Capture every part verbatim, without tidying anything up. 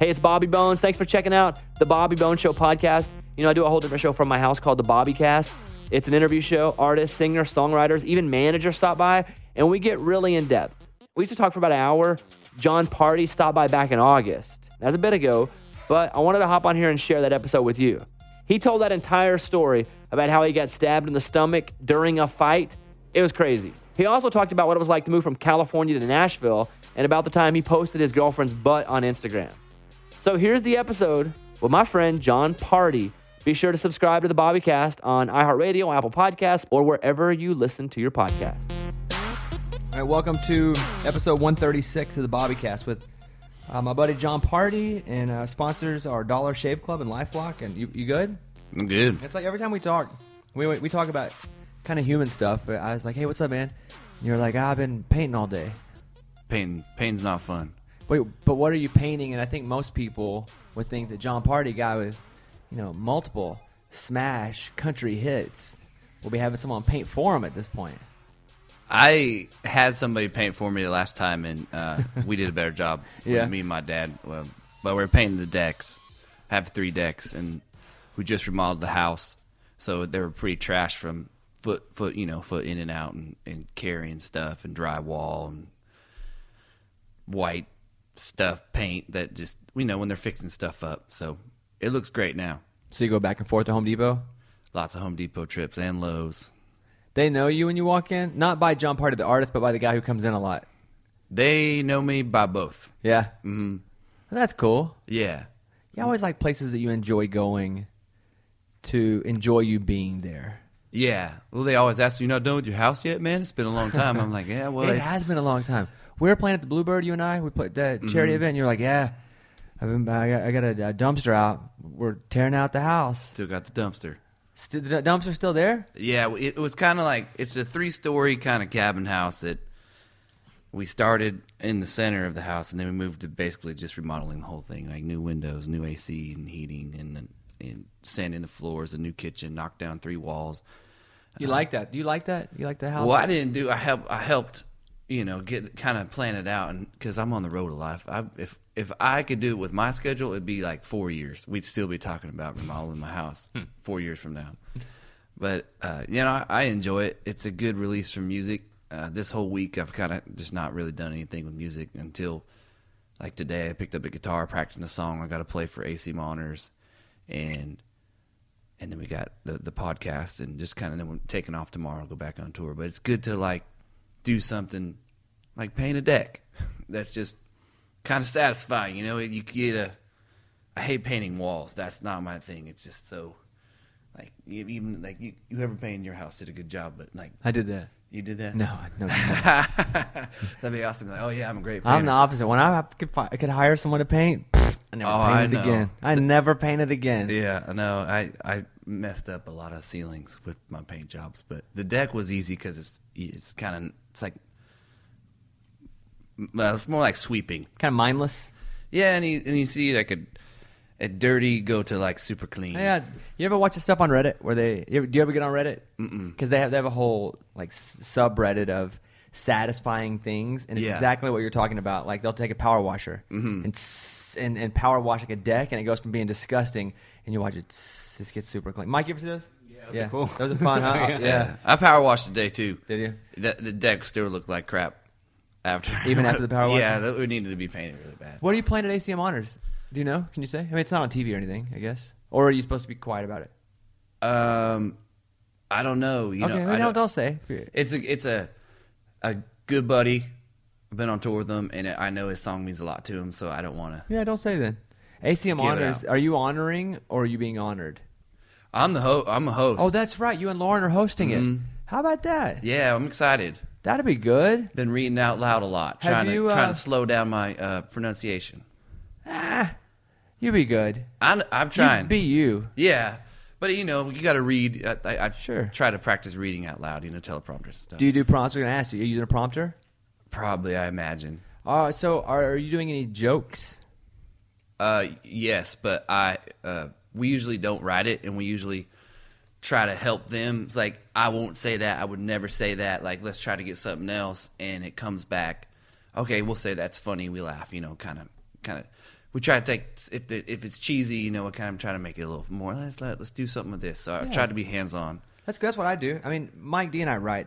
Hey, it's Bobby Bones. Thanks for checking out the Bobby Bones Show podcast. You know, I do a whole different show from my house called the Bobby Cast. It's an interview show. Artists, singers, songwriters, even managers stop by, and we get really in depth. We used to talk for about an hour. Jon Pardi stopped by back in August. That's a bit ago, but I wanted to hop on here and share that episode with you. He told that entire story about how he got stabbed in the stomach during a fight. It was crazy. He also talked about what it was like to move from California to Nashville and about the time he posted his girlfriend's butt on Instagram. So here's the episode with my friend Jon Pardi. Be sure to subscribe to the Bobbycast on iHeartRadio, Apple Podcasts, or wherever you listen to your podcasts. All right, welcome to episode one thirty-six of the Bobbycast with uh, my buddy Jon Pardi, and uh, sponsors are Dollar Shave Club and LifeLock. And you, you good? I'm good. It's like every time we talk, we we talk about kind of human stuff. But I was like, "Hey, what's up, man?" And you're like, ah, "I've been painting all day." Painting, painting's not fun. Wait, but what are you painting? And I think most people would think that Jon Pardi, guy with, you know, multiple smash country hits, will be having someone paint for him at this point. I had somebody paint for me the last time, and uh, we did a better job. Yeah. Me and my dad. Well, but we were painting the decks. I have three decks, and we just remodeled the house, so they were pretty trashed from foot, foot, you know, foot in and out, and, and carrying stuff, and drywall, and white stuff, paint that just, you know, when they're fixing stuff up. So it looks great now. So you go back and forth to Home Depot? Lots of Home Depot trips and Lowe's. They know you when you walk in? Not by Jon Pardi, the artist, but by the guy who comes in a lot. They know me by both. Yeah? Mm-hmm. Well, that's cool. Yeah. You always like places that you enjoy going to enjoy you being there. Yeah. Well, they always ask, you not done with your house yet, man? It's been a long time. I'm like, yeah, well. It I... has been a long time. We were playing at the Bluebird, you and I. We played that charity mm-hmm. event, and you're like, yeah, I've been, I got, I got a, a dumpster out. We're tearing out the house. Still got the dumpster. Still, the dumpster still there? Yeah, it was kind of like, it's a three-story kind of cabin house that we started in the center of the house, and then we moved to basically just remodeling the whole thing, like new windows, new A C and heating, and, and sanding the floors, a new kitchen, knocked down three walls. You uh, like that? Do you like that? You like the house? Well, I didn't do, I helped, I helped, you know, get kind of plan it out, and because I'm on the road a lot. If I, if, if I could do it with my schedule, it'd be like four years. We'd still be talking about remodeling my house four years from now. But, uh, you know, I, I enjoy it. It's a good release from music. Uh, this whole week, I've kind of just not really done anything with music until, like today, I picked up a guitar, practicing a song I got to play for A C Monitors, and and then we got the, the podcast, and just kind of then we're taking off tomorrow, go back on tour. But it's good to, like, do something like paint a deck. That's just kind of satisfying, you know. You get a, I hate painting walls. That's not my thing. It's just so, like, you, even like you, you ever painted your house did a good job, but like I did that. you did that. No, no. That'd be awesome. Like, oh yeah, I'm a great painter. I'm the opposite. When I could, fi- I could hire someone to paint, I never Oh, I painted know. again. I never painted again. Yeah, I know. I I messed up a lot of ceilings with my paint jobs, but the deck was easy because it's it's kind of it's like well, it's more like sweeping. Kind of mindless. Yeah, and you and you see like a a dirty go to like super clean. Yeah. You ever watch the stuff on Reddit where they? You ever, do you ever get on Reddit? Mm-mm. Because they have they have a whole like s- subreddit of satisfying things, and it's Yeah. exactly what you're talking about. Like they'll take a power washer Mhm. and, tss, and and power wash like a deck, and it goes from being disgusting, and you watch it. Tss, this gets super clean. Mike, you ever see those? those are cool. Those are fun, huh? Yeah. Yeah, I power washed today too. Did you? The, the deck still looked like crap after. Even after the power wash? Yeah, that would needed to be painted really bad. What are you playing at A C M Honors? Do you know? Can you say? I mean, it's not on T V or anything, I guess. Or are you supposed to be quiet about it? Um, I don't know. You okay, know, well, I no, don't, don't say. It's a it's a a good buddy. I've been on tour with him, and I know his song means a lot to him. So I don't want to. Yeah, don't say then. A C M Give it Honors. out. Are you honoring or are you being honored? I'm the ho- I'm a host. Oh, that's right. You and Lauren are hosting Mhm. it. How about that? yeah. I'm excited. That'd be good. Been reading out loud a lot, Have trying you, to uh, trying to slow down my uh, pronunciation. Ah, you be good. I'm I'm trying. You be you. yeah, but you know you got to read. I, I, I Sure. try to practice reading out loud. You know, teleprompters and stuff. Do you do prompts? I'm going to ask you. Are you using a prompter? Probably, I imagine. Uh, so are, are you doing any jokes? Uh, yes, but I uh, we usually don't write it, and we usually try to help them. It's like, I won't say that. I would never say that. Like, let's try to get something else, and it comes back. Okay, we'll say that's funny. We laugh. You know, kind of, kind of. we try to take if the, if it's cheesy, you know, we kind of try to make it a little more. Let's let, let's do something with this. So I Yeah. try to be hands on. That's that's what I do. I mean, Mike D and I write.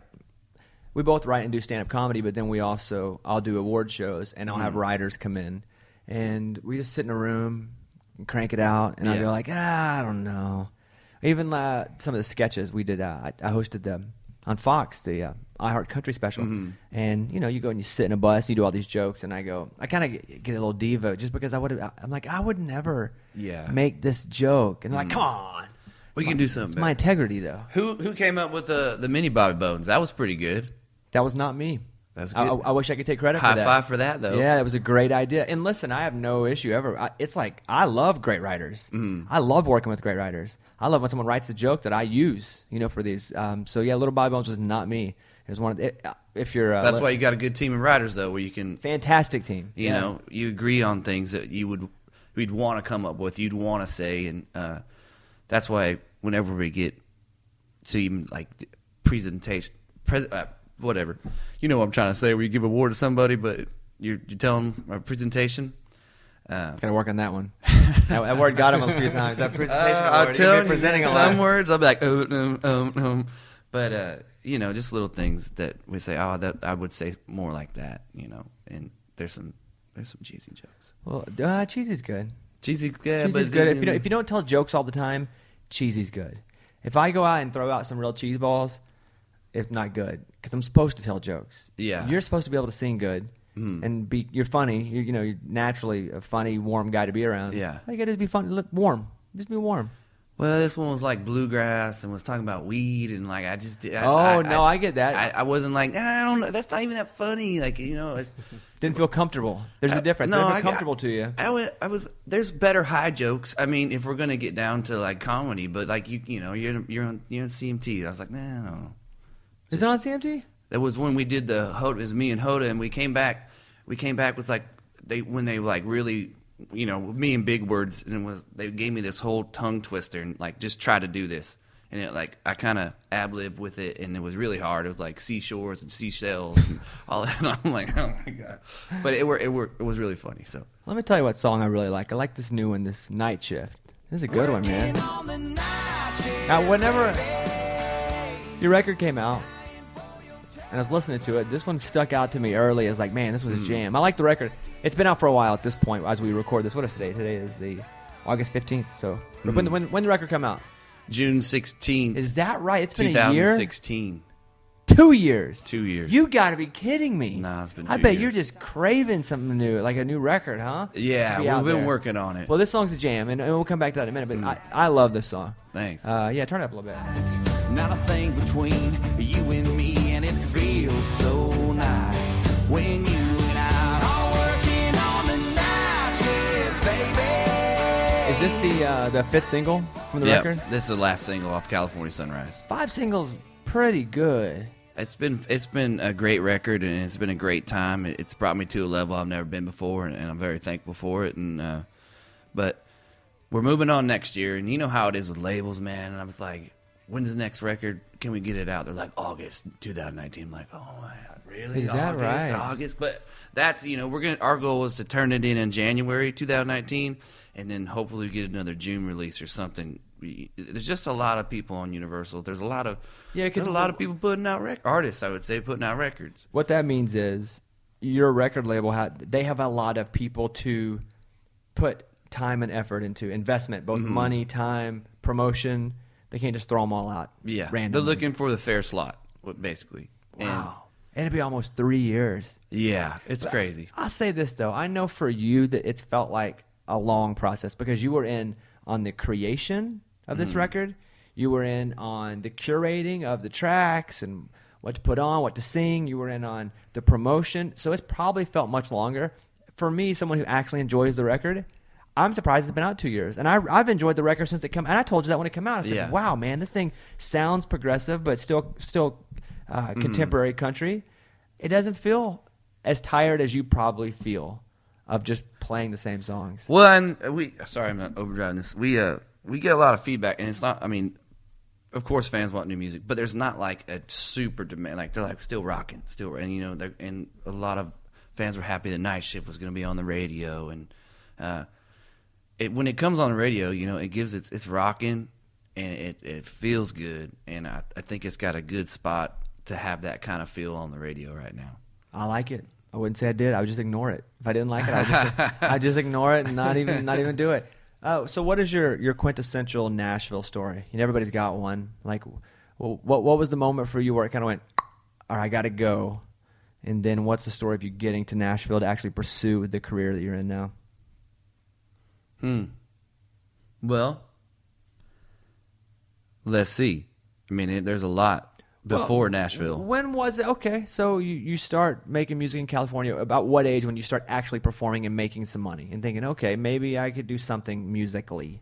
We both write and do stand up comedy, but then we also I'll do award shows and I'll have Mm-hmm. writers come in, and we just sit in a room and crank it out. And I Yeah. go like, ah, I don't know. Even uh, some of the sketches we did, uh, I, I hosted them on Fox, the uh, iHeart Country special. Mm-hmm. And you know, you go and you sit in a bus, and you do all these jokes, and I go, I kind of get, get a little diva just because I would have. I'm like, I would never Yeah. make this joke, and they're like, come on. We It's can my- do something It's my better. integrity, though. Who who came up with the the mini Bobby Bones? That was pretty good. That was not me. That's I, good. I, I wish I could take credit High for that. five for that, though. Yeah, that was a great idea. And listen, I have no issue ever. I, it's like I love great writers. Mm-hmm. I love working with great writers. I love when someone writes a joke that I use, you know, for these. Um, so yeah, Little Bobby Bones was not me. It was one of the, it, if you're uh, That's li- why you got a good team of writers, though, where you can, fantastic team. you Yeah. know, you agree on things that you would we'd want to come up with, you'd want to say, and uh, that's why whenever we get to even like presentation, pres- uh, whatever, you know what I'm trying to say, where you give a award to somebody, but you're you tell them a presentation. Uh, Gotta work on that one. that, that word got him a few times. That presentation Uh, award. I'm You've telling been presenting you, a some lot. words I'll be like, oh, um, um, um. But, uh, you know, just little things that we say, oh, that I would say more like that, you know. And there's some there's some cheesy jokes. Well, uh, cheesy's good. Cheesy, yeah, Cheesy's but good. If you don't, if you don't tell jokes all the time, cheesy's good. If I go out and throw out some real cheese balls, it's not good because I'm supposed to tell jokes. Yeah. You're supposed to be able to sing good Mhm. and be. You're funny. You're, you know, you're naturally a funny, warm guy to be around. Yeah. All you got to do is be fun. Look warm. Just be warm. Well, this one was like bluegrass and was talking about weed and like I just did. I, Oh, I, no, I get that. I, I wasn't like I don't know. That's not even that funny. Like you know, it's, Didn't feel comfortable. There's a Uh, difference. no, Didn't feel I got- comfortable to you. I was, I was. There's better high jokes. I mean, if we're gonna get down to like comedy, but like you, you know, you're you're on you're on C M T. I was like, nah, I don't know. Is it on C M T? That was when we did the Hoda. It was me and Hoda, and we came back. We came back with like they when they like really, you know, me and big words, and it was they gave me this whole tongue twister and like just try to do this, and it like I kind of ad lib with it, and it was really hard. It was like seashores and seashells and all that. And I'm like, oh my god, but it were it were it was really funny. So Let me tell you what song I really like. I like this new one, this Night Shift. This is a good one, man. Now, whenever your record came out, and I was listening to it, this one stuck out to me early as like, man, this was a jam. I like the record. It's been out for a while at this point as we record this. What is today? Today is the August fifteenth. So when, when, when did the record come out? June sixteenth, Is that right? It's been a year? twenty sixteen. Two years. Two years. You got to be kidding me. Nah, it's been I two bet years. you're just craving something new, like a new record, huh? Yeah, To be we've out been there. working on it. Well, this song's a jam, and and we'll come back to that in a minute. But I, I love this song. Thanks. Uh, yeah, turn it up a little bit. Not a thing between you and me, and it feels so nice when you and I are working on the night shift, baby. Is this the uh, the fifth single from the Yep, record? this is the last single off California Sunrise. Five singles, pretty good. It's been it's been a great record and it's been a great time. It's brought me to a level I've never been before, and, and I'm very thankful for it. And uh, but we're moving on next year, and you know how it is with labels, man. And I was like, when's the next record? Can we get it out? They're like August twenty nineteen. I'm like, oh my God, really? Is that August, right? August, but that's you know we're gonna our goal is to turn it in in January twenty nineteen, and then hopefully get another June release or something. We, there's just a lot of people on Universal. There's a lot of Yeah, 'cause there's a lot of people putting out rec- artists. I would say putting out records. What that means is your record label ha they have a lot of people to put time and effort into investment, both Mm-hmm. money, time, promotion. They can't just throw them all out. Yeah, randomly. they're looking for the fair slot, what- basically. Wow, it'd be almost three years. And yeah, it's crazy. I'll say this though, I know for you that it's felt like a long process because you were in on the creation of this record, you were in on the curating of the tracks and what to put on, what to sing. You were in on the promotion, so it's probably felt much longer. For me, someone who actually enjoys the record, I'm surprised it's been out two years, and I, I've enjoyed the record since it came. And I told you that when it came out, I said, Yeah. "Wow, man, this thing sounds progressive, but still, still uh, contemporary country. It doesn't feel as tired as you probably feel of just playing the same songs." Well, and we sorry, I'm not overdriving this. We uh we get a lot of feedback, and it's not. I mean, of course, fans want new music, but there's not like a super demand. Like they're like still rocking, still, and you know, they're, and a lot of fans were happy that Night Shift was going to be on the radio, and uh, it when it comes on the radio, you know, it gives it's it's rocking and it, it feels good, and I, I think it's got a good spot to have that kind of feel on the radio right now. I like it. I wouldn't say I did. I would just ignore it. If I didn't like it, I would just, I'd just ignore it and not even not even do it. Oh, so what is your, your quintessential Nashville story? And everybody's got one. Like, well, what what was the moment for you where it kind of went, all right, I got to go? And then what's the story of you getting to Nashville to actually pursue the career that you're in now? Hmm. Well, let's see. I mean, it, there's a lot before Well, Nashville. When was it? Okay, so you, you start making music in California. About what age when you start actually performing and making some money and thinking, okay, maybe I could do something musically?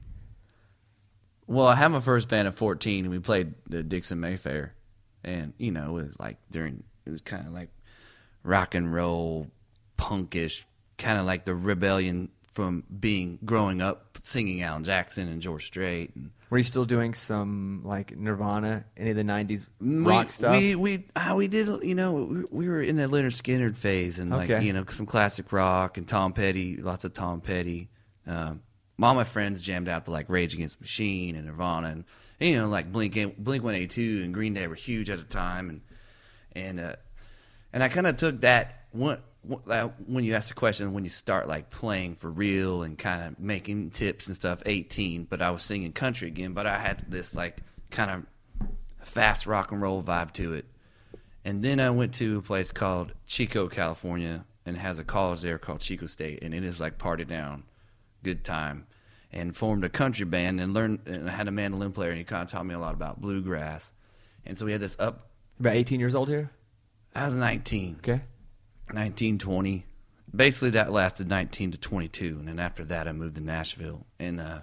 Well, I had my first band at fourteen, and we played the Dixon Mayfair. And, you know, it was like during, it was kind of like rock and roll, punkish, kind of like the rebellion from being, growing up singing Alan Jackson and George Strait. And Were you still doing some like Nirvana, any of the nineties we, rock stuff? We, we, uh, we did, you know, we, we were in the Leonard Skinner phase and like, Okay. you know, some classic rock and Tom Petty, lots of Tom Petty. Um, all my friends jammed out to like Rage Against the Machine and Nirvana and, and you know, like Blink, Blink one eighty-two and Green Day were huge at the time. And, and, uh, and I kind of took that one, when you ask the question, when you start like playing for real and kind of making tips and stuff, eighteen, but I was singing country again, but I had this like kind of fast rock and roll vibe to it. And then I went to a place called Chico, California, and it has a college there called Chico State, and it is like party down, good time, and formed a country band and learned, and I had a mandolin player, and he kind of taught me a lot about bluegrass. And so we had this up, About eighteen years old here? I was nineteen. Okay. nineteen, twenty. Basically, that lasted nineteen to twenty-two, and then after that, I moved to Nashville. And uh,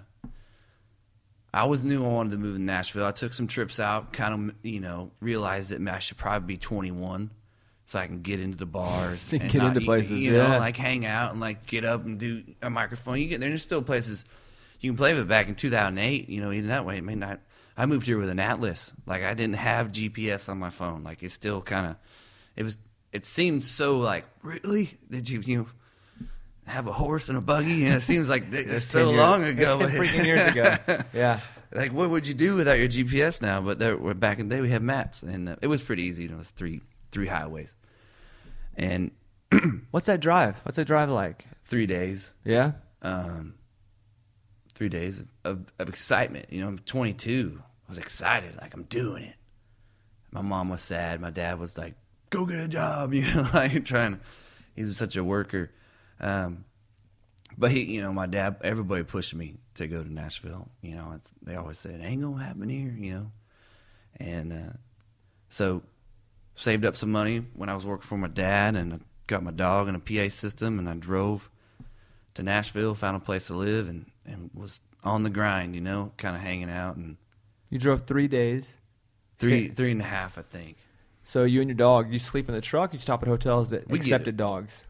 I always knew I wanted to move to Nashville. I took some trips out, kind of, you know, realized that I should probably be twenty-one so I can get into the bars. Get and into not, places, you, you yeah. know, like hang out and like get up and do a microphone. You get there, there's still places you can play with. Back in two thousand eight, you know, even that way, it may not. I moved here with an Atlas. Like, I didn't have G P S on my phone. Like, it's still kind of, it was, it seemed so like, really? Did you, you know, have a horse and a buggy? And it seems like it's so ten long years- ago. It's ten freaking years ago. Yeah. Like, what would you do without your G P S now? But there, back in the day, we had maps, and uh, it was pretty easy. You know, it was three three highways, and What's that drive? What's that drive like? three days, Yeah. um, three days of, of excitement. You know, I'm twenty-two. I was excited, like I'm doing it. My mom was sad. My dad was like, "Go get a job," you know, like trying. He was such a worker, um, but he, you know, my dad. Everybody pushed me to go to Nashville. You know, it's, they always said, "It ain't gonna happen here," you know, and uh, so saved up some money when I was working for my dad, and I got my dog and a P A system, and I drove to Nashville, found a place to live, and, and was on the grind, you know, kind of hanging out, and You drove three days. three Stay- three and a half, I think. So you and your dog, you sleep in the truck, you stop at hotels that We get- accepted dogs.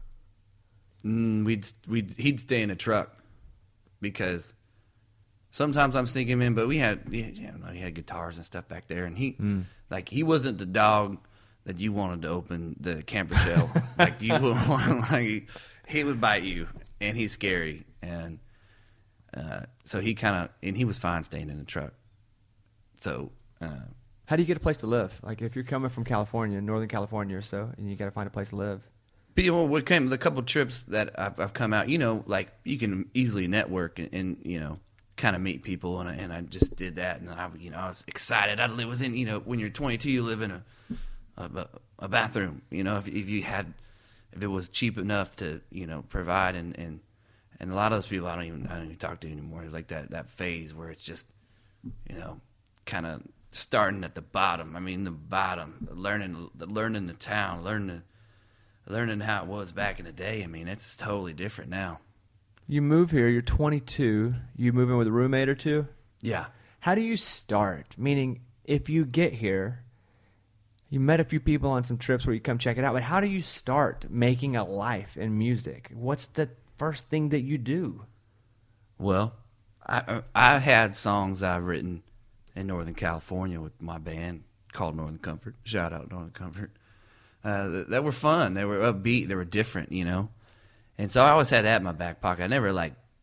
Mm, we'd we'd he'd stay in a truck because sometimes I'm sneaking him in, but we had you know he had guitars and stuff back there, and he like he wasn't the dog that you wanted to open the camper shell. Like you would want, like he would bite you, and he's scary, and uh, so he kind of and he was fine staying in the truck. So uh, How do you get a place to live? Like if you're coming from California, Northern California or so, and you got to find a place to live. people, what came the couple trips that I've, I've come out, you know, like you can easily network and, and you know, kind of meet people, and I, and I just did that, and I, you know, I was excited. I'd live within, you know, when you're twenty-two, you live in a a, a bathroom, you know, if if you had, if it was cheap enough to, you know, provide, and and and a lot of those people I don't even I don't even talk to anymore. It's like that that phase where it's just, you know, kind of starting at the bottom. I mean, the bottom, learning learning the town, learning learning how it was back in the day. I mean, it's totally different now. You move here, you're twenty-two, you move in with a roommate or two. Yeah. How do you start? Meaning, if you get here, you met a few people on some trips where you come check it out, but how do you start making a life in music? What's the first thing that you do? Well, I I had songs I've written in Northern California with my band called Northern Comfort. Shout out Northern Comfort. Uh, that, that were fun. They were upbeat. They were different, you know. And so I always had that in my back pocket. I never like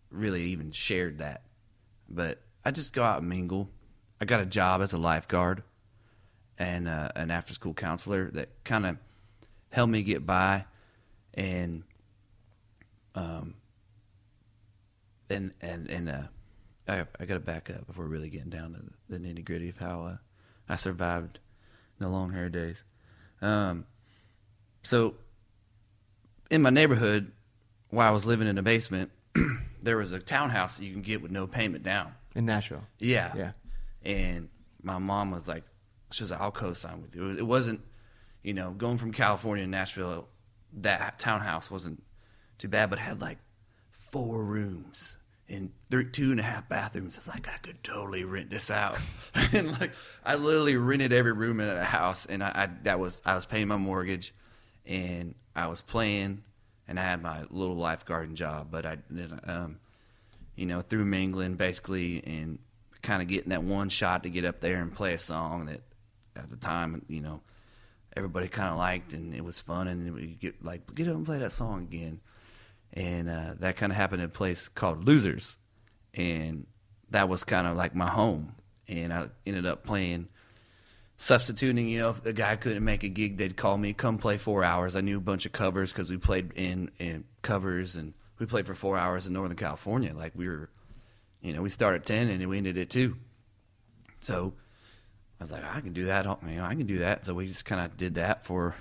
really even shared that. But I just go out and mingle. I got a job as a lifeguard and uh, an after-school counselor that kind of helped me get by, and um, and and and uh, I I got to back up before really getting down to the nitty-gritty of how uh, I survived the long hair days. Um, so in my neighborhood, while I was living in a basement, there was a townhouse that you can get with no payment down. In Nashville. Yeah. Yeah. And my mom was like, she was like, I'll co-sign with you. It, was, it wasn't, you know, going from California to Nashville, that townhouse wasn't too bad, but it had like four rooms and three, two and a half bathrooms. It's like, I could totally rent this out. And like, I literally rented every room in that house. And I, I, that was, I was paying my mortgage and I was playing and I had my little lifeguarding job, but I did, um, you know, through mingling basically and kind of getting that one shot to get up there and play a song that at the time, you know, everybody kind of liked and it was fun, and we get like, get up and play that song again. And uh, that kind of happened at a place called Losers, and that was kind of like my home. And I ended up playing, substituting, you know, if the guy couldn't make a gig, they'd call me, come play four hours. I knew a bunch of covers because we played in, in covers, and we played for four hours in Northern California. Like we were, you know, we started at ten and we ended at two. So I was like, I can do that. You know, I can do that. So we just kind of did that for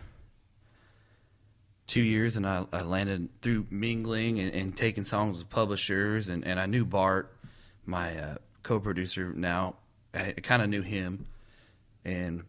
two years, and I, I landed through mingling and, and taking songs with publishers. And, and I knew Bart, my uh, co-producer now. I, I kind of knew him. And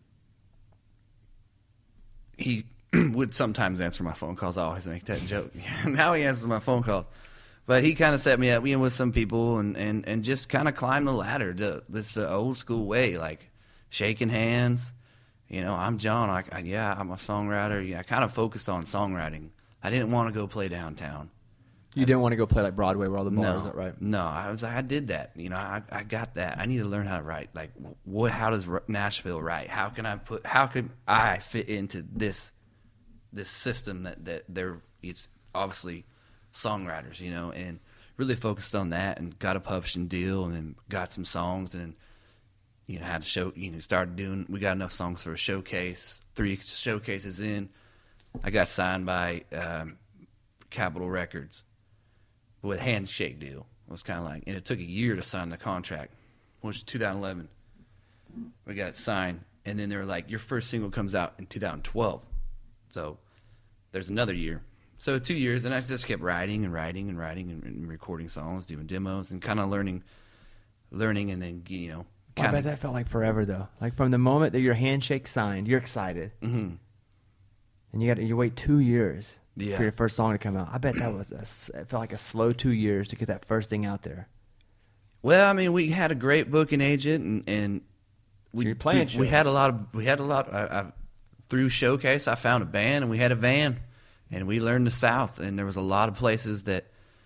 he would sometimes answer my phone calls. I always make that joke. Now he answers my phone calls. But he kind of set me up, you know, with some people and, and, and just kind of climbed the ladder to this uh, old school way, like shaking hands. You know, I'm John. I, I, yeah, I'm a songwriter. Yeah, I kind of focused on songwriting. I didn't want to go play downtown. You didn't want to go play like Broadway where all the bars No, are, that right? no. I was like, I did that. You know, I, I got that. I need to learn how to write. Like, what? How does Nashville write? How can I put? How can I fit into this this system that that they're? It's obviously songwriters, you know, and really focused on that and got a publishing deal and then got some songs and you know had to show. You know, started doing. We got enough songs for a showcase. Three showcases in, I got signed by um, Capitol Records. With handshake deal. It was kind of like, and it took a year to sign the contract, which was two thousand eleven. We got it signed, and then they were like, your first single comes out in two thousand twelve. So there's another year. So two years, and I just kept writing and writing and writing and, and recording songs, doing demos, and kind of learning, learning, and then, you know. Well, I bet that felt like forever, though. Like from the moment that your handshake signed, you're excited. Mm-hmm. And you got you wait two years. Yeah. For your first song to come out. I bet that was a, it felt like a slow two years to get that first thing out there. Well, I mean, we had a great booking agent, and, and we so you're playing we, we had a lot of we had a lot. I, I, through Showcase, I found a band, and we had a van, and we learned the South, and there was a lot of places that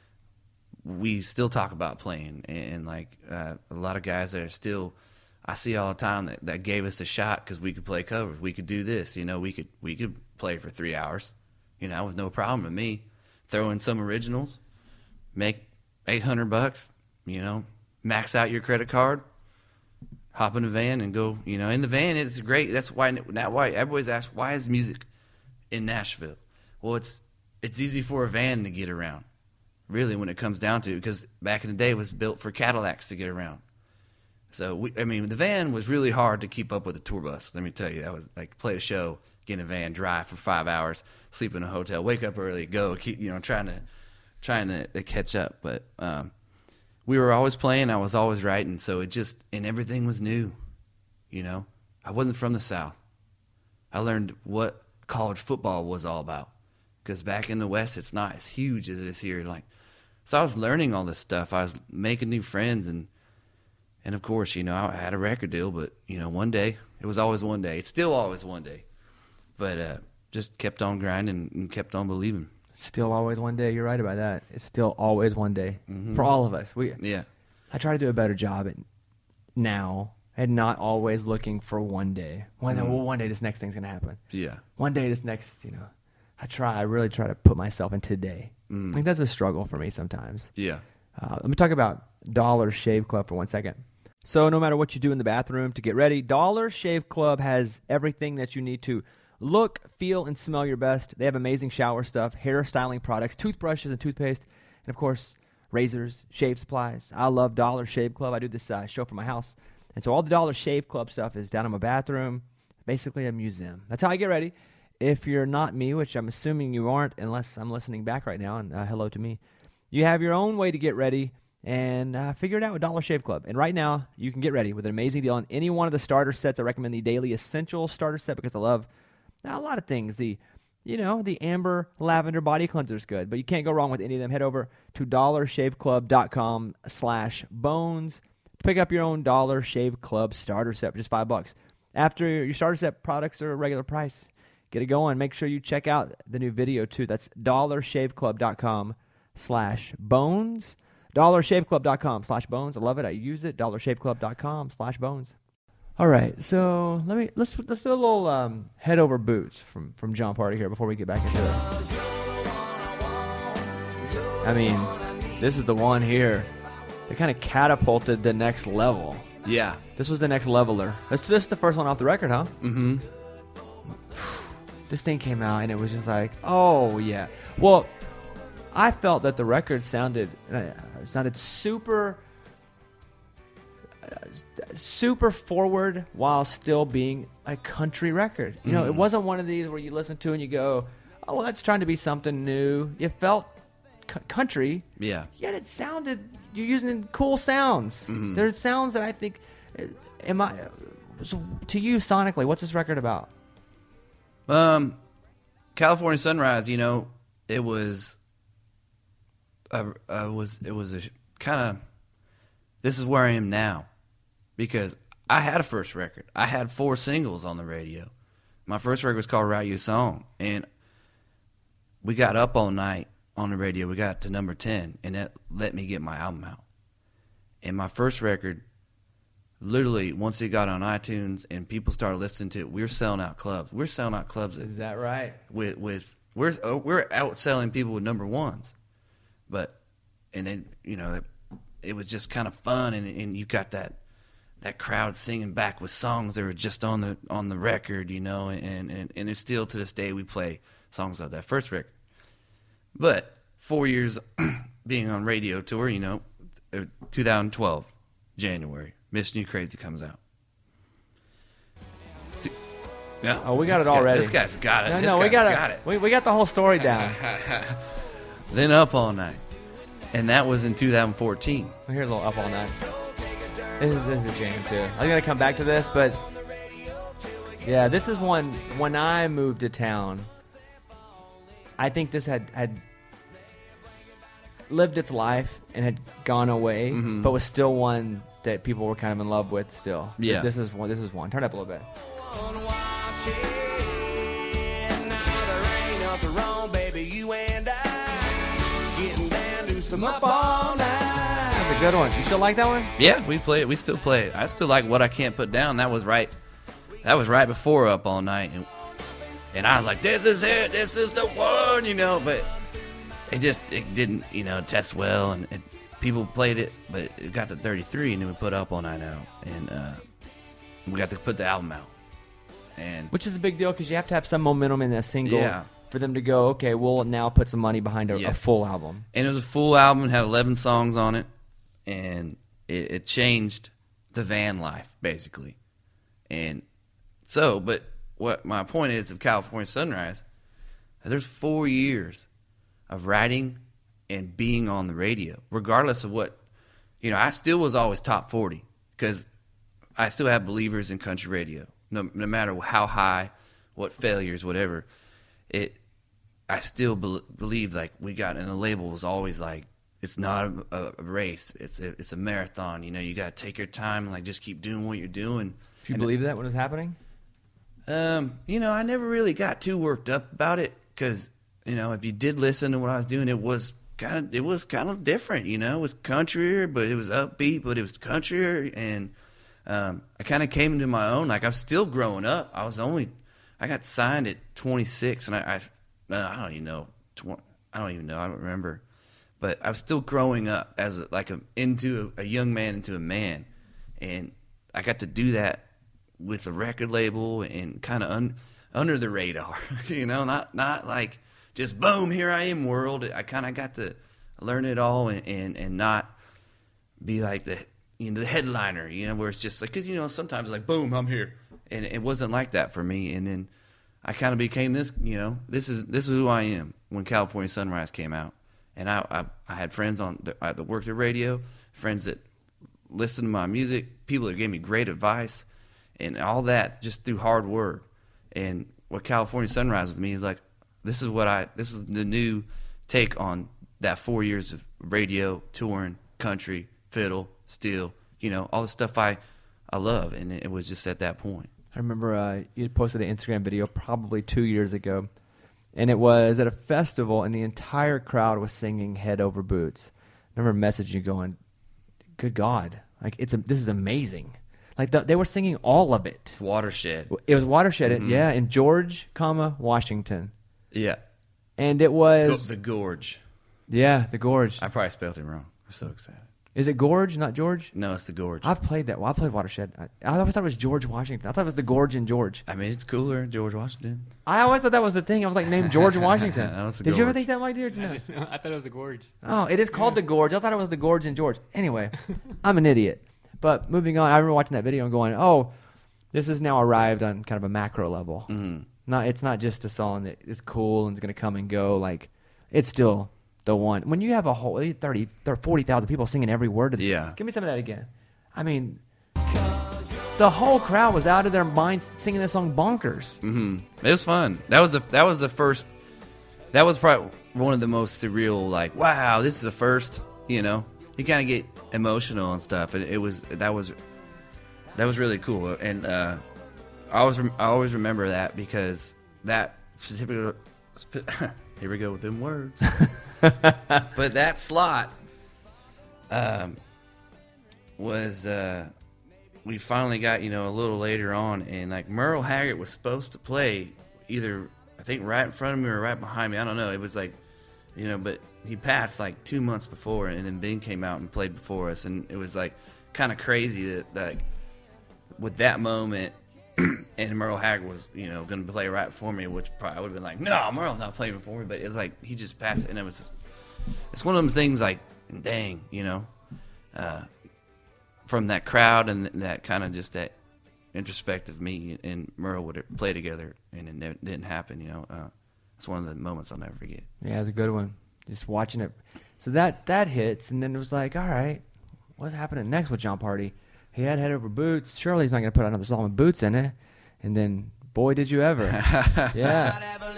we still talk about playing, and, and like uh, a lot of guys that are still I see all the time that, that gave us a shot because we could play covers, we could do this, you know, we could we could play for three hours. You know, with no problem with me. Throw in some originals, make eight hundred bucks, you know, max out your credit card, hop in a van and go, you know, in the van, it's great. That's why, not why, everybody's asked, why is music in Nashville? Well, it's it's easy for a van to get around, really, when it comes down to it, because back in the day it was built for Cadillacs to get around. So, we, I mean, the van was really hard to keep up with the tour bus. Let me tell you, that was like play a show, get in a van, drive for five hours, sleep in a hotel, wake up early, go, keep, you know, trying to trying to, to catch up. But um, we were always playing. I was always writing. So it just, and everything was new, you know. I wasn't from the South. I learned what college football was all about. Because back in the West, it's not as huge as it is here. Like, so I was learning all this stuff. I was making new friends. And, and of course, you know, I had a record deal. But, you know, one day, it was always one day. It's still always one day. But uh, just kept on grinding and kept on believing. Still always one day. You're right about that. It's still always one day mm-hmm. for all of us. We yeah. I try to do a better job at now and not always looking for one day. One mm-hmm. well, one day this next thing's gonna happen. Yeah. One day this next, you know. I try. I really try to put myself in today. Mm. I think that's a struggle for me sometimes. Yeah. Uh, let me talk about Dollar Shave Club for one second. So no matter what you do in the bathroom to get ready, Dollar Shave Club has everything that you need to look, feel, and smell your best. They have amazing shower stuff, hair styling products, toothbrushes and toothpaste, and of course, razors, shave supplies. I love Dollar Shave Club. I do this uh, show for my house. And so all the Dollar Shave Club stuff is down in my bathroom. Basically a museum. That's how I get ready. If you're not me, which I'm assuming you aren't unless I'm listening back right now, and uh, hello to me, you have your own way to get ready and uh, figure it out with Dollar Shave Club. And right now, you can get ready with an amazing deal on any one of the starter sets. I recommend the Daily Essentials starter set because I love a lot of things. The, you know, the Amber Lavender Body Cleanser is good, but you can't go wrong with any of them. Head over to dollarshaveclub.com slash bones to pick up your own Dollar Shave Club starter set for just five bucks. After your starter set products are a regular price. Get it going. Make sure you check out the new video, too. That's dollarshaveclub.com slash bones. dollarshaveclub.com slash bones. I love it. I use it. dollarshaveclub.com slash bones. All right. So let me let's let's do a little um, head over boots from, from Jon Pardi here before we get back into it. I mean, this is the one here that kind of catapulted the next level. Yeah. This was the next leveler. This, this is the first one off the record, huh? Mm-hmm. This thing came out, and it was just like, oh, yeah. Well, I felt that the record sounded uh, sounded super, uh, super forward while still being a country record. You know, Mm-hmm. it wasn't one of these where you listen to and you go, oh, well, that's trying to be something new. You felt c- country. Yeah. Yet it sounded, you're using cool sounds. Mhm. There's sounds that I think, uh, am I, so to you sonically, what's this record about? Um, California Sunrise, you know, it was, I, I was, it was a kind of, this is where I am now, because I had a first record. I had four singles on the radio. My first record was called Write You a Song, and we got up all night on the radio. We got to number ten, and that let me get my album out. And my first record, literally, once it got on iTunes and people started listening to it, we were selling out clubs. We were selling out clubs Is that right? with with we're oh, we're outselling people with number ones, but and then you know it, it was just kind of fun, and and you got that that crowd singing back with songs that were just on the on the record, you know, and and and it's still to this day we play songs of that first record. But four years being on radio tour, you know, twenty twelve January. Mission You Crazy comes out. Yeah. Oh, we got This it guy- already. This guy's got it. No, This no, we guy's got, got it. it. We, we got the whole story down. Then Up All Night. And that was in two thousand fourteen. Here's a little Up All Night. This is, this is a jam, too. I was going to come back to this, but yeah, this is one, when I moved to town, I think this had, had lived its life and had gone away, Mhm. but was still one that people were kind of in love with still. Yeah. This is one. This is one. Turn it up a little bit. That's a good one. You still like that one? Yeah, we play it. We still play it. I still like What I Can't Put Down. That was right. That was right before Up All Night, and, and I was like, "This is it. This is the one," you know. But it just it didn't, you know, test well, and it, people played it, but it got to thirty-three, and then we put Up All Night out, and uh, we got to put the album out, and Which is a big deal because you have to have some momentum in that single Yeah. for them to go, okay, we'll now put some money behind a, Yeah. a full album. and it was a full album, had eleven songs on it, and it, it changed the van life basically, and so, but what my point is of California Sunrise, is there's four years of writing and being on the radio, regardless of what, you know, I still was always top forty because I still have believers in country radio, no, no matter how high, what failures, whatever. It, I still be, believe like we got, and the label was always like, it's not a, a race, it's a, it's a marathon. You know, you got to take your time and like just keep doing what you're doing. Did you And believe that when it was happening? um, you know, I never really got too worked up about it because, you know, if you did listen to what I was doing, it was kind of it was kind of different. You know, it was countryer, but it was upbeat, but it was countryer, and um, I kind of came into my own. Like I was still growing up. I was only I got signed at twenty-six, and I I, I don't even know tw- I don't even know I don't remember, but I was still growing up as a, like a into a, a young man into a man, and I got to do that with the record label and kind of un, under the radar, you know, not not like just boom, here I am world. I kind of got to learn it all and, and, and not be like the you know the headliner, you know, where it's just like, because you know sometimes like boom, I'm here, and it wasn't like that for me. And then I kind of became this, you know, this is this is who I am when California Sunrise came out, and I I, I had friends on the, uh, that worked at radio, friends that listened to my music, people that gave me great advice, and all that just through hard work. And what California Sunrise with me is like, this is what I this is the new take on that four years of radio, touring, country, fiddle, steel, you know, all the stuff I I love, and it was just at that point. I remember uh, you had posted an Instagram video probably two years ago, and it was at a festival, and the entire crowd was singing "Head Over Boots." I remember messaging you going, "Good God, like it's a, this is amazing!" Like the, they were singing all of it. It's Watershed. It was Watershed, Mm-hmm. yeah, in George, comma Washington, Yeah, and it Go, was the Gorge. yeah the Gorge. I probably spelled it wrong. I'm so excited. Is it Gorge, not George? No, it's the Gorge. I've played that. Well, I played Watershed. I, I always thought it was George Washington. I thought it was the Gorge in George. I mean, it's cooler, George Washington. I always thought that was the thing. I was like, named George Washington. That was the Did you ever Gorge. think that, Mike? Did you know? I thought it was the Gorge. Oh, it is called the Gorge. I thought it was the Gorge in George. Anyway, I'm an idiot. But moving on, I remember watching that video and going, oh, this has now arrived on kind of a macro level. Mm-hmm. Not, it's not just a song that is cool and is going to come and go. Like, it's still the one. When you have a whole thirty, forty thousand people singing every word of the Yeah. Give me some of that again. I mean, the whole crowd was out of their minds singing this song bonkers. Mm-hmm. It was fun. That was the that was the first. That was probably one of the most surreal. Like, wow, this is the first. You know, you kind of get emotional and stuff. And it was that was that was really cool. And uh, I always rem- I always remember that because that typical. Here we go with them words. But that slot um, was. Uh, we finally got, you know, a little later on, and like Merle Haggard was supposed to play either, I think, right in front of me or right behind me. I don't know. It was like, you know, but he passed like two months before, and then Ben came out and played before us, and it was like kind of crazy that, like, with that moment, and Merle Haggard was, you know, going to play right before me, which probably would have been like, no, Merle's not playing before me, but it was like he just passed, and it was, it's one of those things like, dang, you know, uh, from that crowd and that kind of just that introspective me and Merle would play together, and it never, didn't happen. You know, uh, it's one of the moments I'll never forget. Yeah, it's a good one. Just watching it. So that that hits, and then it was like, all right, what's happening next with Jon Pardi? He had Head Over Boots. Surely he's not going to put another song with boots in it. And then, boy, did you ever. Yeah.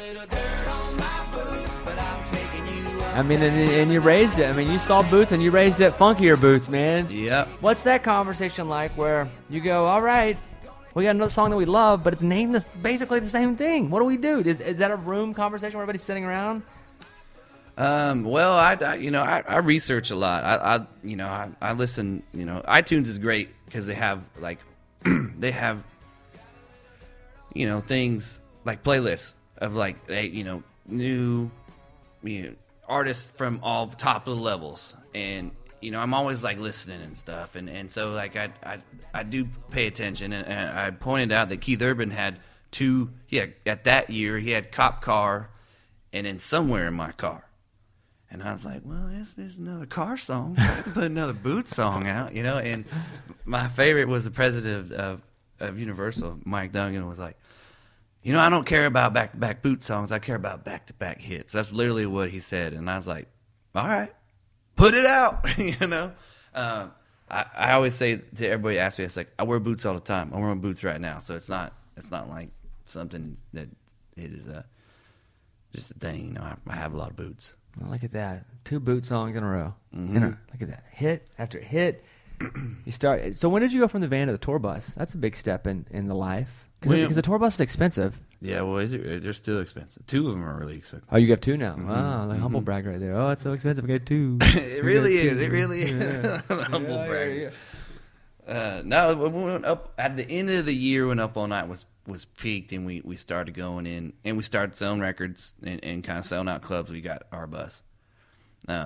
I mean, and, and you raised it. I mean, you saw Boots and you raised it funkier Boots, man. Yep. What's that conversation like where you go, all right, we got another song that we love, but it's named this, basically the same thing. What do we do? Is, is that a room conversation where everybody's sitting around? Um, well, I, I you know, I, I research a lot. I, I you know, I, I listen. You know, iTunes is great because they have like, they have, you know, things like playlists of like, they, you know, new, you know, artists from all top of the levels, and you know I'm always like listening and stuff, and, and so like I, I I do pay attention, and, and I pointed out that Keith Urban had two, yeah, at that year he had Cop Car, and then Somewhere in My Car, and I was like, well, this there's another car song, I can put another Boots song out, you know, and my favorite was the president of, of Universal, Mike Dungan, was like, you know, I don't care about back-to-back boot songs. I care about back-to-back hits. That's literally what he said. And I was like, all right, put it out, you know. Uh, I, I always say to everybody, ask me, it's like, I wear boots all the time. I'm wearing boots right now. So it's not it's not like something that it is uh, just a thing. You know, I, I have a lot of boots. Well, look at that. Two boot songs in a row. Mhm. You know, look at that. Hit after hit. You start. So when did you go from the van to the tour bus? That's a big step in, in the life. Because Well, the tour bus is expensive. Yeah, well, is it, they're still expensive. Two of them are really expensive. Oh, you got two now. Mhm. Wow, like humble Mhm. brag right there. Oh, it's so expensive. I got two. It really I got is. two. It really is. Yeah. Humble Yeah, brag. yeah, yeah. Uh, no, we went up at the end of the year when Up All Night was, was peaked, and we, we started going in, and we started selling records and, and kind of selling out clubs. We got our bus. Um,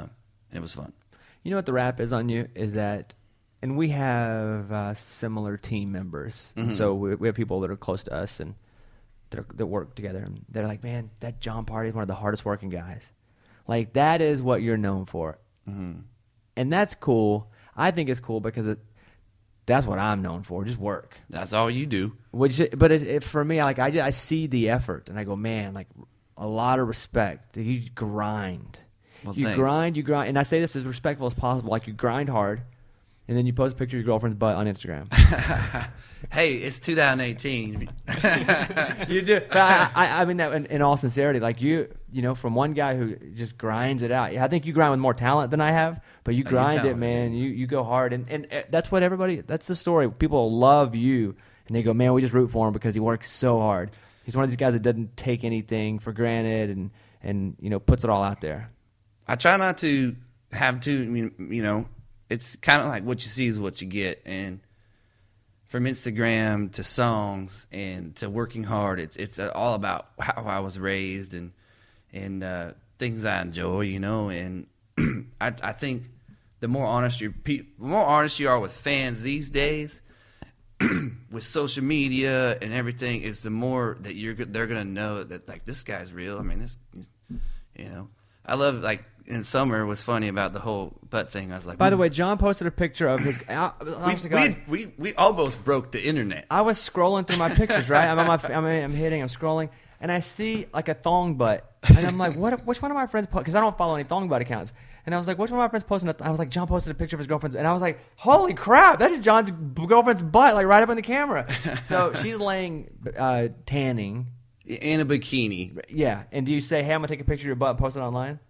and it was fun. You know what the rap is on you is that, and we have uh, similar team members. Mm-hmm. So we, we have people that are close to us and that, are, that work together. And they're like, man, that John Party is one of the hardest working guys. Like, that is what you're known for. Mm-hmm. And that's cool. I think it's cool because it, that's what I'm known for, just work. That's all you do. Which, but it, it, for me, like I, just, I see the effort and I go, man, like a lot of respect. You grind. Well, you thanks. grind, you grind, and I say this as respectful as possible. Like you grind hard, and then you post a picture of your girlfriend's butt on Instagram. Hey, it's two thousand eighteen. You do. But I, I, I mean that in, in all sincerity. Like you, you know, from one guy who just grinds it out. I think you grind with more talent than I have, but you Oh, you're grind it, talented. man. You you go hard, and and uh, that's what everybody. That's the story. People love you, and they go, man, we just root for him because he works so hard. He's one of these guys that doesn't take anything for granted, and and you know puts it all out there. I try not to have to, I mean, you know, it's kind of like what you see is what you get. And from Instagram to songs and to working hard, it's it's all about how I was raised and and uh, things I enjoy, you know. And I, I think the more honest you the more honest you are with fans these days, with social media and everything, is the more that you're they're gonna know that like this guy's real. I mean, this, you know, I love like. In summer was funny about the whole butt thing. I was like, By the way, John posted a picture of his. I, honest to we, God, we, we we almost broke the internet. I was scrolling through my pictures, right? I'm on my, I'm, I'm hitting, I'm scrolling, and I see like a thong butt, and I'm like, what? Which one of my friends? Because I don't follow any thong butt accounts, and I was like, which one of my friends posting? A th-? I was like, John posted a picture of his girlfriend's, and I was like, holy crap, that is John's girlfriend's butt, like right up on the camera. So she's laying uh, tanning, In a bikini. yeah. And do you say, hey, I'm gonna take a picture of your butt and post it online?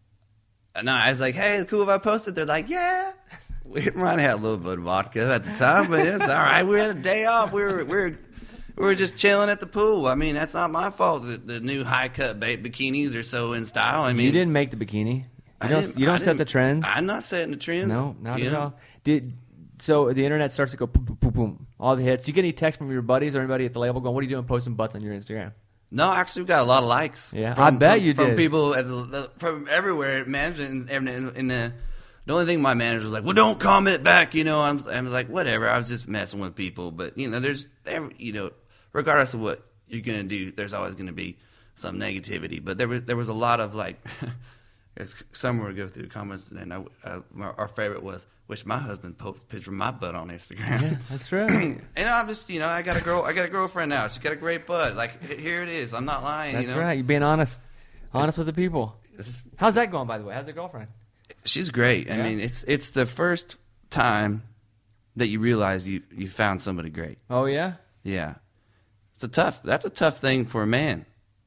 No, I was like, hey, it's cool if I post it. They're like, yeah. We might have had a little bit of vodka at the time, but it's all right. We had a day off. We were we were we were just chilling at the pool. I mean, that's not my fault that the new high cut bikinis are so in style. I mean, You didn't make the bikini. You I don't. didn't- You don't I set didn't- the trends. I'm not setting the trends. No, not you at know? all. Did so the internet starts to go boom, boom, boom, boom, all the hits. You get any text from your buddies or anybody at the label going, "What are you doing, posting butts on your Instagram?" No, actually, we got a lot of likes. Yeah, from, I bet from, you from did. people at the, from everywhere. Management and, and, and the, the only thing my manager was like, "Well, don't comment back." You know, I'm I'm like, whatever. I was just messing with people, but you know, there's every, you know, regardless of what you're gonna do, there's always gonna be some negativity. But there was there was a lot of like, somewhere go through the comments, and I, uh, our favorite was, "Wish my husband posted a picture of my butt on Instagram." Yeah, that's true. And I'm just, you know, I got a girl, I got a girlfriend now. She's got a great butt. Like, h- here it is. I'm not lying. That's you know? right. You're being honest, honest with the people. It's just- How's that going, by the way? How's your girlfriend? she's great. I Yeah? mean, it's it's the first time that you realize you you found somebody great. Oh yeah. Yeah, it's a tough. That's a tough thing for a man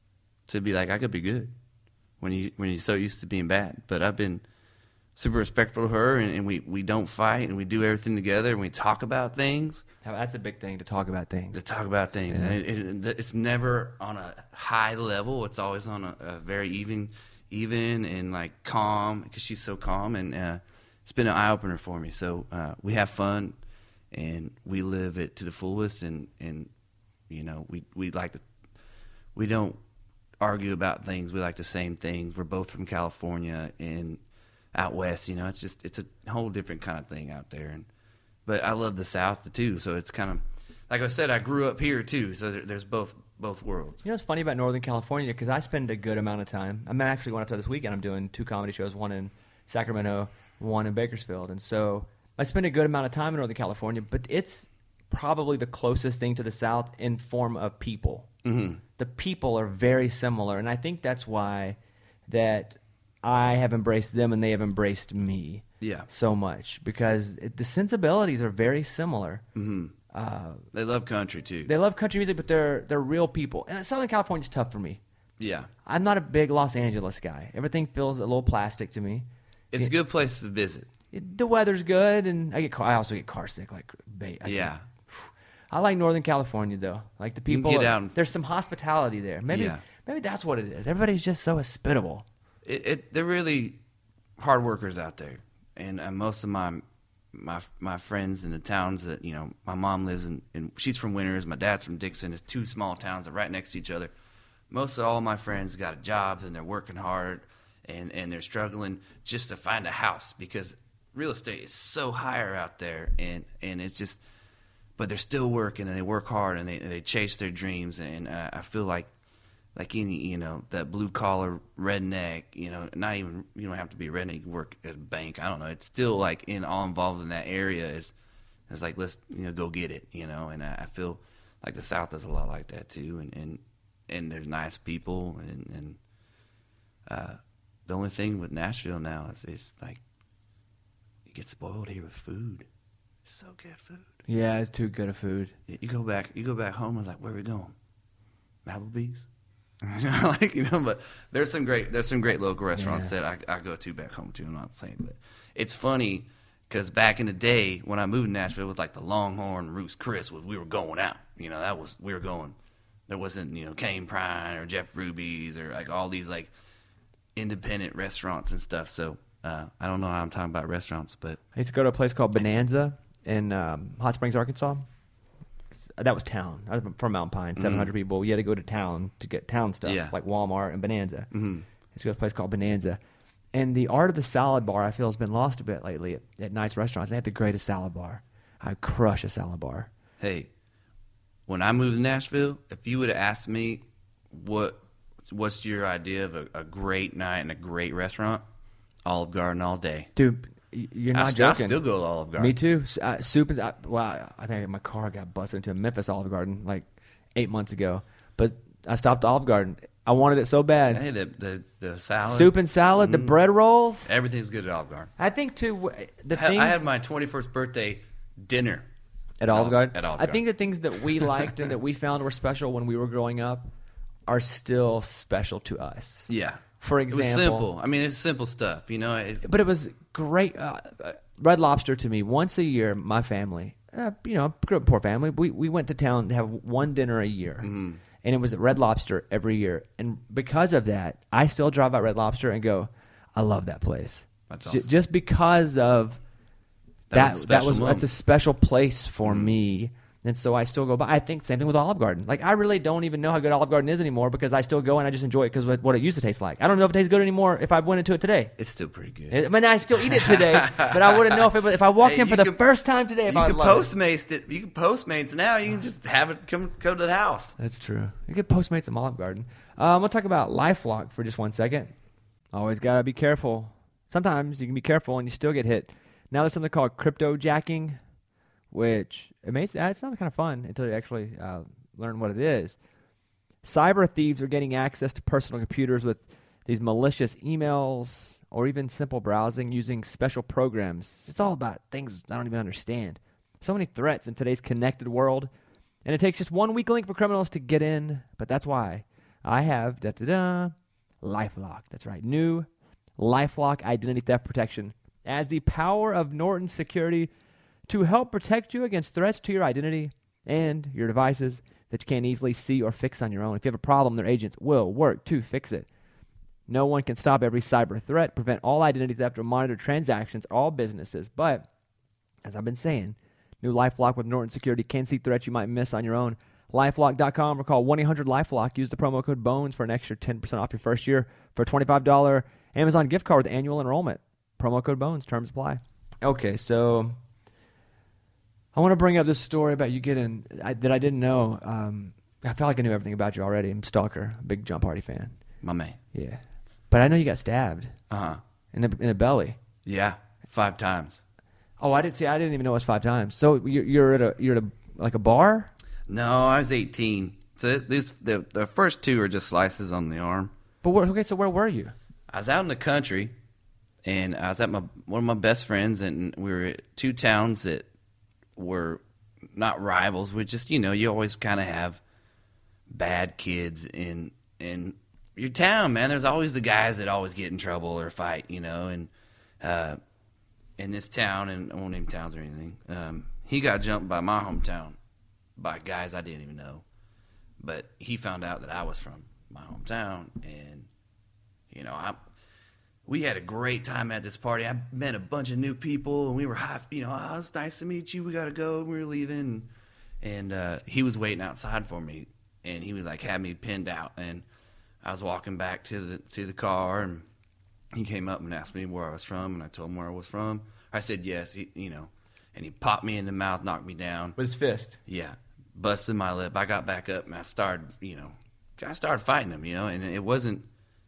to be like, I could be good when you when you're so used to being bad. But I've been super respectful of her, and, and we we don't fight, and we do everything together, and we talk about things. Now, that's a big thing to talk about things. To talk about things, Yeah. and it, it, it's never on a high level. It's always on a, a very even, even and like calm, because she's so calm, and uh, it's been an eye opener for me. So uh, we have fun, and we live it to the fullest, and and you know we we like to we don't argue about things. We like the same things. We're both from California and out west. You know, it's just it's a whole different kind of thing out there, and. But I love the South too, so it's kind of like I said. I grew up here too, so there, there's both both worlds. You know what's funny about Northern California? Because I spend a good amount of time. I'm actually going up there this weekend. I'm doing two comedy shows, one in Sacramento, one in Bakersfield. And so I spend a good amount of time in Northern California, but it's probably the closest thing to the South in form of people. Mm-hmm. The people are very similar, and I think that's why that I have embraced them and they have embraced me. Yeah. So much, because it, the sensibilities are very similar. Mm-hmm. Uh, They love country too. they love country music, but they're they're real people. And Southern California's tough for me. Yeah, I'm not a big Los Angeles guy. Everything feels a little plastic to me. it's It- a good place to visit. It, the weather's good, and I get car, I also get car sick. Like, ba- I Yeah, I like Northern California though. Like the You can people, get are- out and- there's some hospitality there. Maybe Yeah. maybe that's what it is. Everybody's just so hospitable. it, it they're really hard workers out there, and uh, most of my my my friends in the towns that you know, my mom lives in, and she's from Winters, my dad's from Dixon. It's two small towns that are right next to each other. Most of all my friends got jobs and they're working hard, and and they're struggling just to find a house because real estate is so higher out there, and and it's just, but they're still working and they work hard and they they chase their dreams, and I, I feel like like any you know that blue collar redneck, you know, not even you don't have to be a redneck, you can work at a bank, I don't know, it's still like in all involved in that area is is like let's you know go get it, you know, and I, I feel like the South is a lot like that too, and and, and there's nice people, and and uh, the only thing with Nashville now is it's like get spoiled here with food. It's so good food. Yeah, it's too good of food. You go back, you go back home and like, where are we going? Applebee's, you know, like you know. But there's some great, there's some great local restaurants yeah. that I, I go to back home too. I'm not saying, but it's funny because back in the day when I moved to Nashville, it was like the Longhorn Roost Chris was we were going out. You know, that was we were going. There wasn't you know Kane Prine or Jeff Ruby's or like all these like independent restaurants and stuff. So. Uh, I don't know how I'm talking about restaurants, but I used to go to a place called Bonanza in um, Hot Springs, Arkansas. That was town. I was from Mountain Pine, seven hundred mm-hmm. people. You had to go to town to get town stuff, yeah. like Walmart and Bonanza. Mm-hmm. I used to go to a place called Bonanza. And the art of the salad bar, I feel, has been lost a bit lately at, at nice restaurants. They have the greatest salad bar. I crush a salad bar. Hey, when I moved to Nashville, if you would have asked me what what's your idea of a, a great night and a great restaurant, Olive Garden all day. Dude, you're not I, joking. I still go to Olive Garden. Me too. Uh, soup is, uh, well, I think my car got busted into a Memphis Olive Garden like eight months ago. But I stopped at Olive Garden. I wanted it so bad. Hey, the the, the salad. Soup and salad, mm. the bread rolls. Everything's good at Olive Garden. I think, too, the I, things... I had my twenty-first birthday dinner. At Olive Garden? At Olive I Garden. think the things that we liked and that we found were special when we were growing up are still special to us. Yeah. For example, it was simple. I mean, it's simple stuff, you know. It, but it was great. Uh, Red Lobster to me once a year. My family, uh, you know, grew up in a poor family. We we went to town to have one dinner a year, mm-hmm. and it was at Red Lobster every year. And because of that, I still drive by Red Lobster and go, I love that place. That's awesome. J- just because of that. That was that was moment. that's a special place for mm-hmm. me. And so I still go by. I think same thing with Olive Garden. Like I really don't even know how good Olive Garden is anymore because I still go and I just enjoy it because what it used to taste like. I don't know if it tastes good anymore if I went into it today. It's still pretty good. I mean, I still eat it today, but I wouldn't know if it was, if I walked Hey, in for you the can- first time today. If You I can would love it. Postmates it. You can Postmates now. You can just have it come come to the house. That's true. You get Postmates at Olive Garden. Um, I'm gonna talk about LifeLock for just one second. Always gotta be careful. Sometimes you can be careful and you still get hit. Now there's something called crypto jacking, which it makes it sounds kind of fun until you actually uh, learn what it is. Cyber thieves are getting access to personal computers with these malicious emails or even simple browsing using special programs. It's all about things I don't even understand. So many threats in today's connected world, and it takes just one weak link for criminals to get in. But that's why I have da da da LifeLock. That's right, new LifeLock identity theft protection as the power of Norton Security to help protect you against threats to your identity and your devices that you can't easily see or fix on your own. If you have a problem, their agents will work to fix it. No one can stop every cyber threat, prevent all identity theft, or monitor transactions, all businesses. But, as I've been saying, new LifeLock with Norton Security can see threats you might miss on your own. LifeLock dot com or call one eight hundred LifeLock. Use the promo code BONES for an extra ten percent off your first year for a twenty-five dollars Amazon gift card with annual enrollment. Promo code BONES. Terms apply. Okay, so I want to bring up this story about you getting I, that I didn't know. Um, I felt like I knew everything about you already. I'm a stalker, big Jump Party fan. My man. Yeah, but I know you got stabbed Uh huh. in the in the belly. Yeah, five times. Oh, I didn't see. I didn't even know it was five times. So you're, you're at a you're at a like a bar. No, I was eighteen. So these the the first two are just slices on the arm. But where, okay, so where were you? I was out in the country, and I was at my one of my best friends, and we were at two towns that were not rivals. We just, you know, you always kind of have bad kids in in your town, man. There's always the guys that always get in trouble or fight, you know. And uh, in this town, and I won't name towns or anything, um, he got jumped by my hometown by guys I didn't even know. But he found out that I was from my hometown, and you know, I we had a great time at this party. I met a bunch of new people, and we were high. You know, oh, it's nice to meet you. We gotta go. And we were leaving, and uh, he was waiting outside for me, and he was like had me pinned out, and I was walking back to the to the car, and he came up and asked me where I was from, and I told him where I was from. I said yes, he, you know, and he popped me in the mouth, knocked me down. With his fist? Yeah. Busted my lip. I got back up, and I started, you know, I started fighting him, you know, and it wasn't,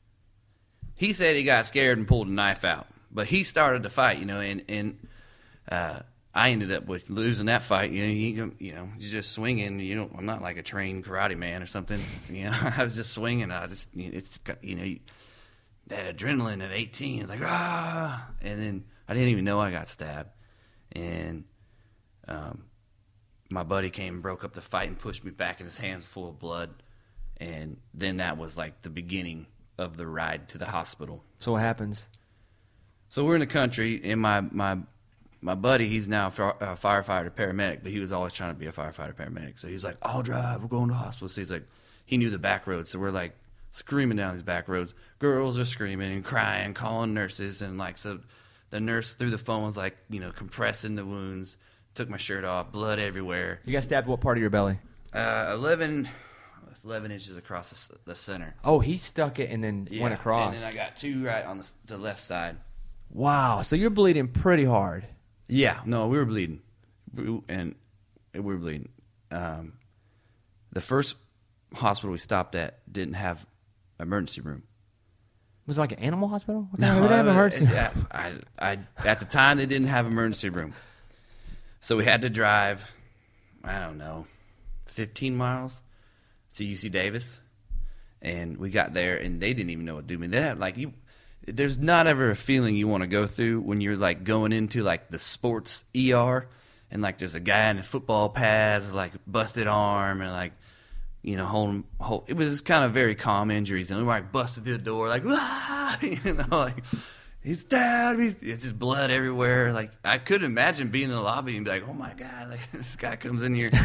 he said he got scared and pulled a knife out, but he started to fight, you know, and, and uh, I ended up with losing that fight. You know, you, you know, you're just swinging. You know, I'm not like a trained karate man or something. You know, I was just swinging. I just, it's, you know, that adrenaline at eighteen. It's like, ah. And then I didn't even know I got stabbed. And um, my buddy came and broke up the fight and pushed me back, and his hands full of blood. And then that was like the beginning of the ride to the hospital. So what happens? So we're in the country, and my, my, my buddy, he's now a firefighter paramedic, but he was always trying to be a firefighter paramedic. So he's like, I'll drive, we're going to the hospital. So he's like, he knew the back roads. So we're like screaming down these back roads. Girls are screaming and crying, calling nurses. And like, so the nurse through the phone was like, you know, compressing the wounds, took my shirt off, blood everywhere. You got stabbed what part of your belly? Uh, eleven, it's eleven inches across the, the center. Oh, he stuck it and then Yeah, went across. And then I got two right on the, the left side. Wow. So you're bleeding pretty hard. Yeah, no, we were bleeding, we, and we were bleeding. Um, the first hospital we stopped at didn't have emergency room. Was it like an animal hospital? What No, kind of- what kind of it- emergency? it- I, I, at the time they didn't have emergency room, so we had to drive, I don't know, fifteen miles to U C Davis, and we got there, and they didn't even know what to do. I mean, they had like you. There's not ever a feeling you want to go through when you're like going into like the sports E R, and like there's a guy in the football pads with like busted arm and like, you know, hold, hold it was just kind of very calm injuries, and we were like busted through the door like, ah! You know, like he's stabbed, he's it's just blood everywhere. Like I could imagine being in the lobby and be like, oh my god, like this guy comes in here,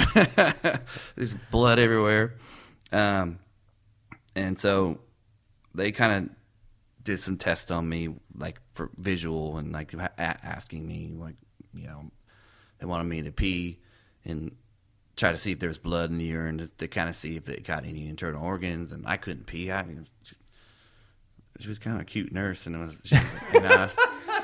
there's blood everywhere, um, and so they kind of did some tests on me, like for visual, and like a- asking me, like, you know, they wanted me to pee and try to see if there was blood in the urine to, to kind of see if it got any internal organs. And I couldn't pee. I mean, she, she was kind of a cute nurse, and it was, she was like, and I, was,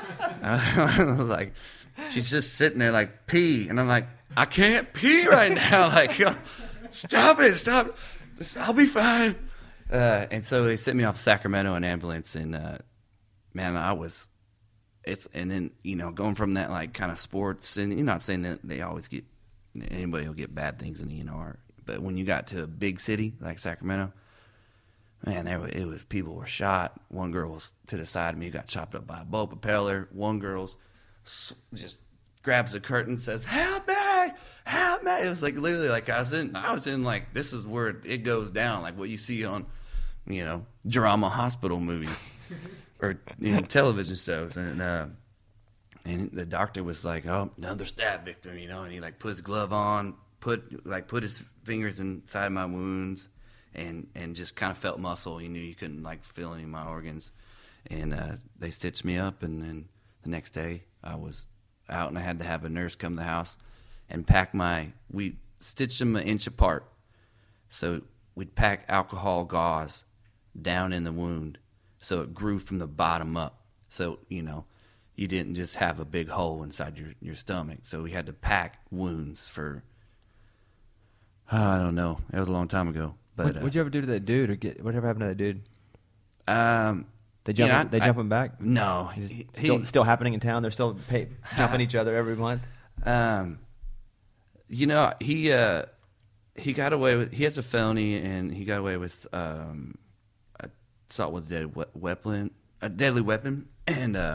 I was like, she's just sitting there like pee, and I'm like, I can't pee right now. Like, stop it, stop. I'll be fine. Uh, and so they sent me off to Sacramento in ambulance, and uh, man, I was, it's, and then, you know, going from that like kind of sports, and you're not saying that they always get, anybody will get bad things in the E R, but when you got to a big city like Sacramento, man, there it was, people were shot. One girl was to the side of me, got chopped up by a boat propeller. One girl's just grabs the curtain, says, help me, help me. It was like literally like I was in, I was in like, this is where it goes down, like what you see on, you know, drama hospital movies or, you know, television shows. And uh, and the doctor was like, oh, another stab victim, you know, and he like put his glove on, put like put his fingers inside my wounds, and and just kind of felt muscle. He knew you couldn't like feel any of my organs. And uh, they stitched me up, and then the next day I was out, and I had to have a nurse come to the house and pack my, we stitched them an inch apart. So we'd pack alcohol gauze down in the wound so it grew from the bottom up. So, you know, you didn't just have a big hole inside your, your stomach. So we had to pack wounds for, uh, I don't know. It was a long time ago. But What, uh, what'd you ever do to that dude, or get whatever happened to that dude? um, They jump. you know, they I- jumping back. No. He, Still, he- still happening in town. They're still pay, jumping each other every month. Um, you know, he uh, he got away with. He has a felony, and he got away with um, assault with a deadly we- weapon, a deadly weapon. And uh,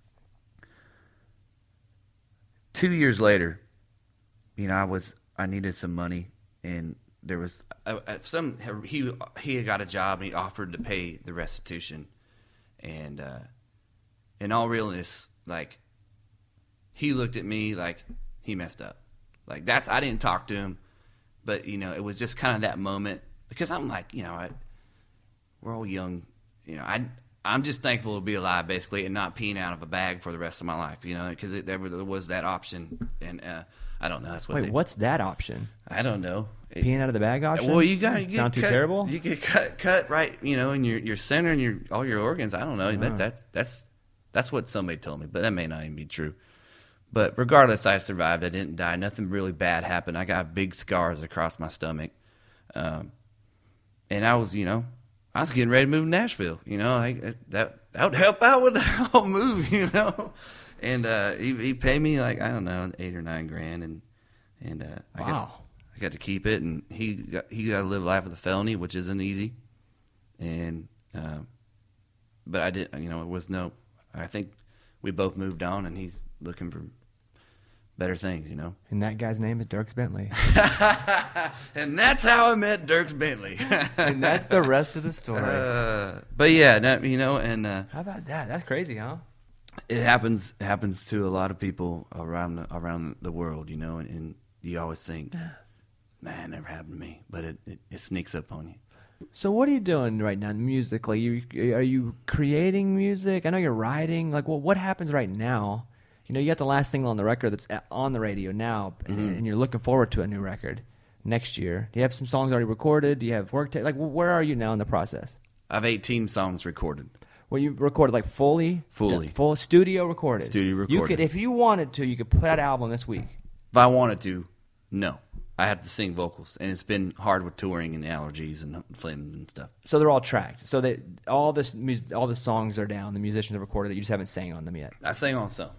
two years later, you know, I was I needed some money, and there was uh, uh, some he he had got a job, and he offered to pay the restitution, and uh, in all realness, like. He looked at me like he messed up. Like that's, I didn't talk to him, but you know, it was just kind of that moment because I'm like, you know, I, we're all young, you know, I, I'm just thankful to be alive basically and not peeing out of a bag for the rest of my life, you know, because there, there was that option. And, uh, I don't know. That's what. Wait, they, what's that option? I don't know. It- Peeing out of the bag option? Well, you got you sound get too cut, terrible. You get cut, cut right, you know, in your, your center and your all your organs. I don't know. Uh-huh. That that's that's that's what somebody told me, but that may not even be true. But regardless, I survived. I didn't die. Nothing really bad happened. I got big scars across my stomach, um, and I was, you know, I was getting ready to move to Nashville. You know, I, that that would help out with the whole move. You know, and uh, he he paid me like I don't know eight or nine grand, and and uh, I got, Wow. I got to keep it, and he got, he got to live life with a felony, which isn't easy. And um, but I did, you know, it was no. I think we both moved on, and he's looking for better things, you know. And that guy's name is Dierks Bentley. And that's how I met Dierks Bentley. And that's the rest of the story. uh, but yeah, no, you know, and uh, How about that? That's crazy, huh? it happens happens to a lot of people around the, around the world, you know, and, and you always think, man, never happened to me, but it, it, it sneaks up on you. So what are you doing right now musically? You are you creating music? I know you're writing. Like, well, what happens right now? You know, you got the last single on the record that's a- on the radio now, Mm-hmm. and, and you're looking forward to a new record next year. Do you have some songs already recorded? Do you have work? Ta- like, wh- where are you now in the process? I have eighteen songs recorded. Well, you recorded like fully, Fully. Yeah, full studio recorded. Studio You recorded. could, if you wanted to, you could put out an album this week. If I wanted to, no. I have to sing vocals, and it's been hard with touring and allergies and phlegm and stuff. So they're all tracked. So that all this, mus- all the songs are down. The musicians have recorded it. You just haven't sang on them yet. I sang on some,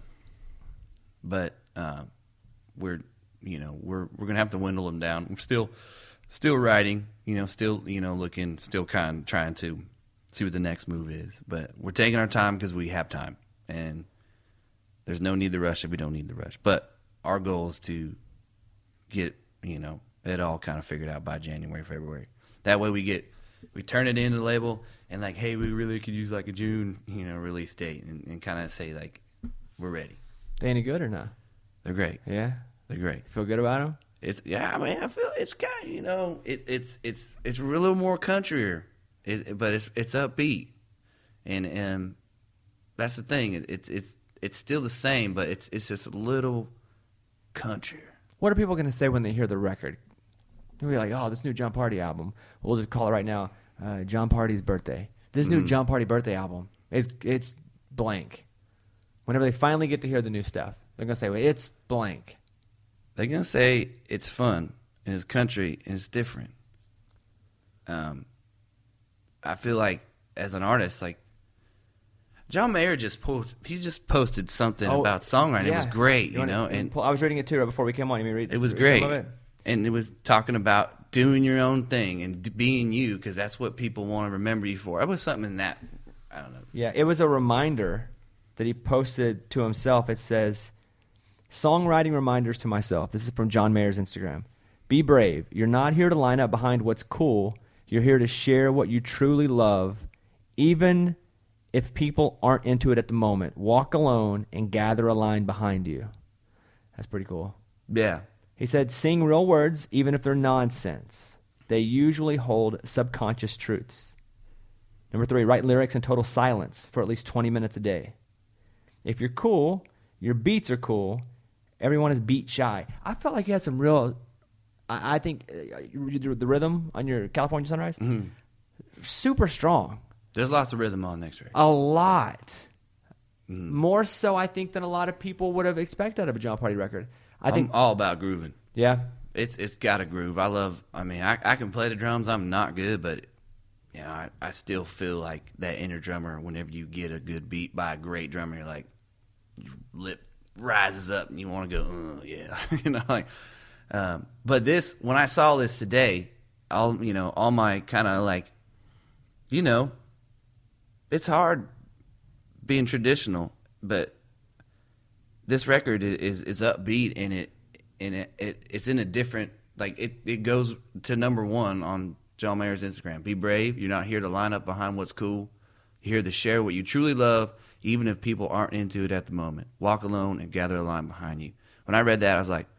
but uh, we're you know we're we're gonna have to dwindle them down. We're still still writing, you know, still you know looking, still kind of trying to see what the next move is. But we're taking our time because we have time, and there's no need to rush if we don't need to rush. But our goal is to get you know it all kind of figured out by January, February. That way we get we turn it into the label and like, hey, we really could use like a June you know release date and, and kind of say like we're ready. They any good or not? They're great. Yeah. They're great. Feel good about them? It's yeah. I mean, I feel it's got you know it, it's it's it's a little more countryer, it, but it's it's upbeat, and and that's the thing. It, it's it's it's still the same, but it's it's just a little countryer. What are people going to say when they hear the record? They'll be like, oh, this new John Party album. We'll just call it right now, uh, John Party's birthday. This new John Party birthday album, it's, it's blank. Whenever they finally get to hear the new stuff, they're going to say, well, it's blank. They're gonna say it's fun and it's country and it's different. Um, I feel like as an artist, like John Mayer just post, he just posted something Oh, about songwriting. It was yeah. great, you, wanna- know, and pull- I was reading it too right before we came on. You mean read? it was read great. some of it? And it was talking about doing your own thing and d- being you because that's what people want to remember you for. It was something in that, I don't know. Yeah, it was a reminder that he posted to himself. It says, songwriting reminders to myself. This is from John Mayer's Instagram. Be brave. You're not here to line up behind what's cool. You're here to share what you truly love, even if people aren't into it at the moment. Walk alone and gather a line behind you. That's pretty cool. Yeah. He said, sing real words, even if they're nonsense. They usually hold subconscious truths. Number three, write lyrics in total silence for at least twenty minutes a day. If you're cool, your beats are cool. Everyone is beat shy. I felt like you had some real, I, I think, uh, the rhythm on your California Sunrise, Mm-hmm. super strong. There's lots of rhythm on next record. A lot. Mm. More so, I think, than a lot of people would have expected out of a John Party record. I think, I'm all about grooving. yeah. It's it's got a groove. I love. I mean, I I can play the drums. I'm not good, but you know, I, I still feel like that inner drummer. Whenever you get a good beat by a great drummer, you're like, your lip rises up and you want to go, oh, yeah, you know, like. Um, but this, when I saw this today, all you know, all my kind of like, you know, it's hard being traditional, but this record is is upbeat and it and it, it it's in a different like it, it goes to number one on John Mayer's Instagram. Be brave. You're not here to line up behind what's cool. You're here to share what you truly love, even if people aren't into it at the moment. Walk alone and gather a line behind you. When I read that, I was like,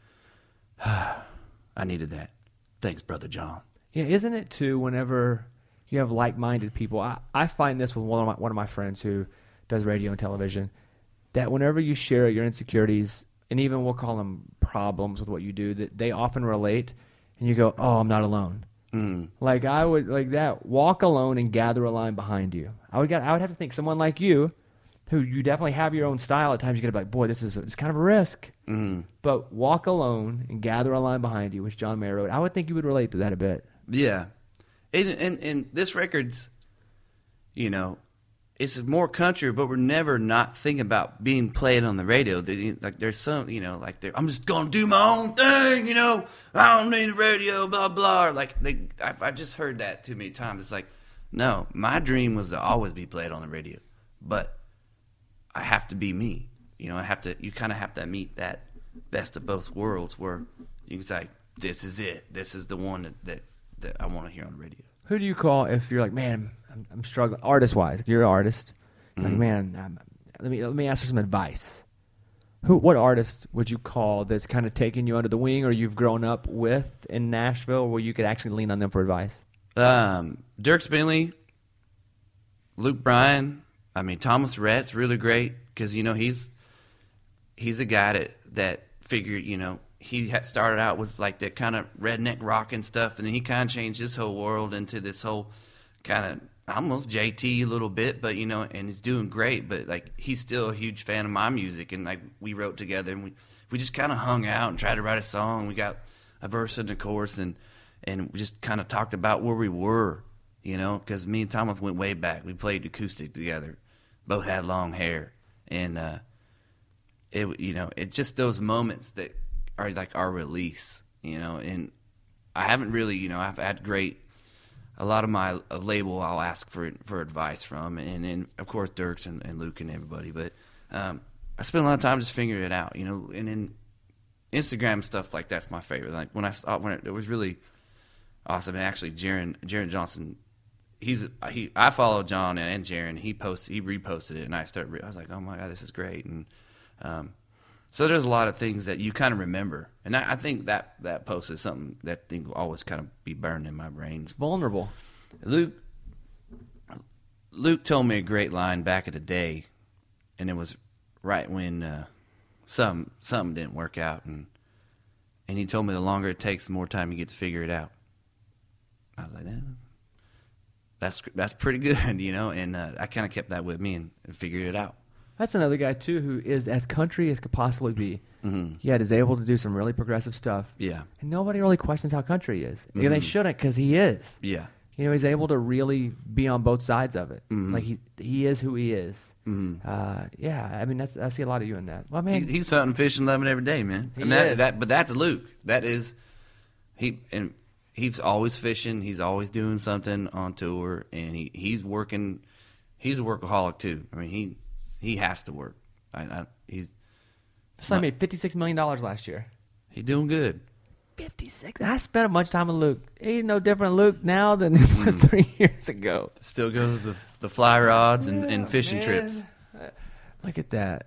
ah, I needed that. Thanks, Brother John. Yeah, isn't it too? Whenever you have like-minded people, I, I find this with one of my one of my friends who does radio and television, that whenever you share your insecurities and even we'll call them problems with what you do, that they often relate, and you go, oh, I'm not alone. Mm. Like I would like that. Walk alone and gather a line behind you. I would get. I would have to think someone like you, who you definitely have your own style. At times you get to be like, boy, this is it's kind of a risk. Mm. But walk alone and gather a line behind you, which John Mayer wrote. I would think you would relate to that a bit. Yeah, and and, and this record's, you know, it's more country, but we're never not thinking about being played on the radio. Like there's some, you know, like I'm just gonna do my own thing, you know. I don't need the radio, blah blah. Like they, I, I just heard that too many times. It's like, no, my dream was to always be played on the radio, but I have to be me. You know, I have to. You kind of have to meet that best of both worlds, where you can say, this is it. This is the one that that, that I want to hear on the radio. Who do you call if you're like, man, I'm, I'm struggling, artist wise? Like you're an artist. Mm-hmm. Like, man, I'm, let me let me ask for some advice. Who, what artist would you call that's kind of taking you under the wing, or you've grown up with in Nashville, where you could actually lean on them for advice? Um, Dierks Bentley, Luke Bryan. I mean, Thomas Rhett's really great because you know he's he's a guy that that figured, you know. He had started out with like that kind of redneck rock and stuff, and then he kind of changed his whole world into this whole kind of almost J T a little bit, but you know, and he's doing great. But like he's still a huge fan of my music, and like we wrote together, and we we just kind of hung out and tried to write a song. We got a verse and a chorus, and and we just kind of talked about where we were, you know, because me and Thomas went way back. We played acoustic together, both had long hair, and uh, it you know it's just those moments that are like our release, you know, and I haven't really, you know, I've had great, a lot of my uh, label I'll ask for for advice from, and then of course Dierks and, and Luke and everybody, but um, I spent a lot of time just figuring it out, you know, and then Instagram stuff like that's my favorite. Like when I saw, when it, it was really awesome, and actually Jaron, Jaron Johnson, he's, he, I follow John and, and Jaron, he posted, he reposted it, and I started, I was like, oh my God, this is great, and um, so there's a lot of things that you kind of remember, and I, I think that that post is something that thing will always kind of be burned in my brain. It's vulnerable. Luke, Luke told me a great line back in the day, and it was right when uh, some something didn't work out, and and he told me the longer it takes, the more time you get to figure it out. I was like, yeah, that's that's pretty good, you know, and uh, I kind of kept that with me and, and figured it out. That's another guy, too, who is as country as could possibly be. Mm-hmm. Yet is able to do some really progressive stuff. Yeah. And nobody really questions how country he is. Mm-hmm. You know, they shouldn't, because he is. Yeah. You know, he's able to really be on both sides of it. Mm-hmm. Like, he he is who he is. Mm-hmm. Uh, yeah, I mean, that's I see a lot of you in that. Well, man, He, he's hunting, fishing, loving every day, man. He and that, is. that, but that's Luke. That is, he and he's always fishing. He's always doing something on tour, and he, he's working. He's a workaholic too. I mean, he he has to work. I, I, he's so I made fifty-six million dollars last year. he's doing good. fifty-six. I spent a bunch of time with Luke. He's no different Luke now than he was Mm. three years ago. Still goes the the fly rods and, and fishing man. trips. Look at that.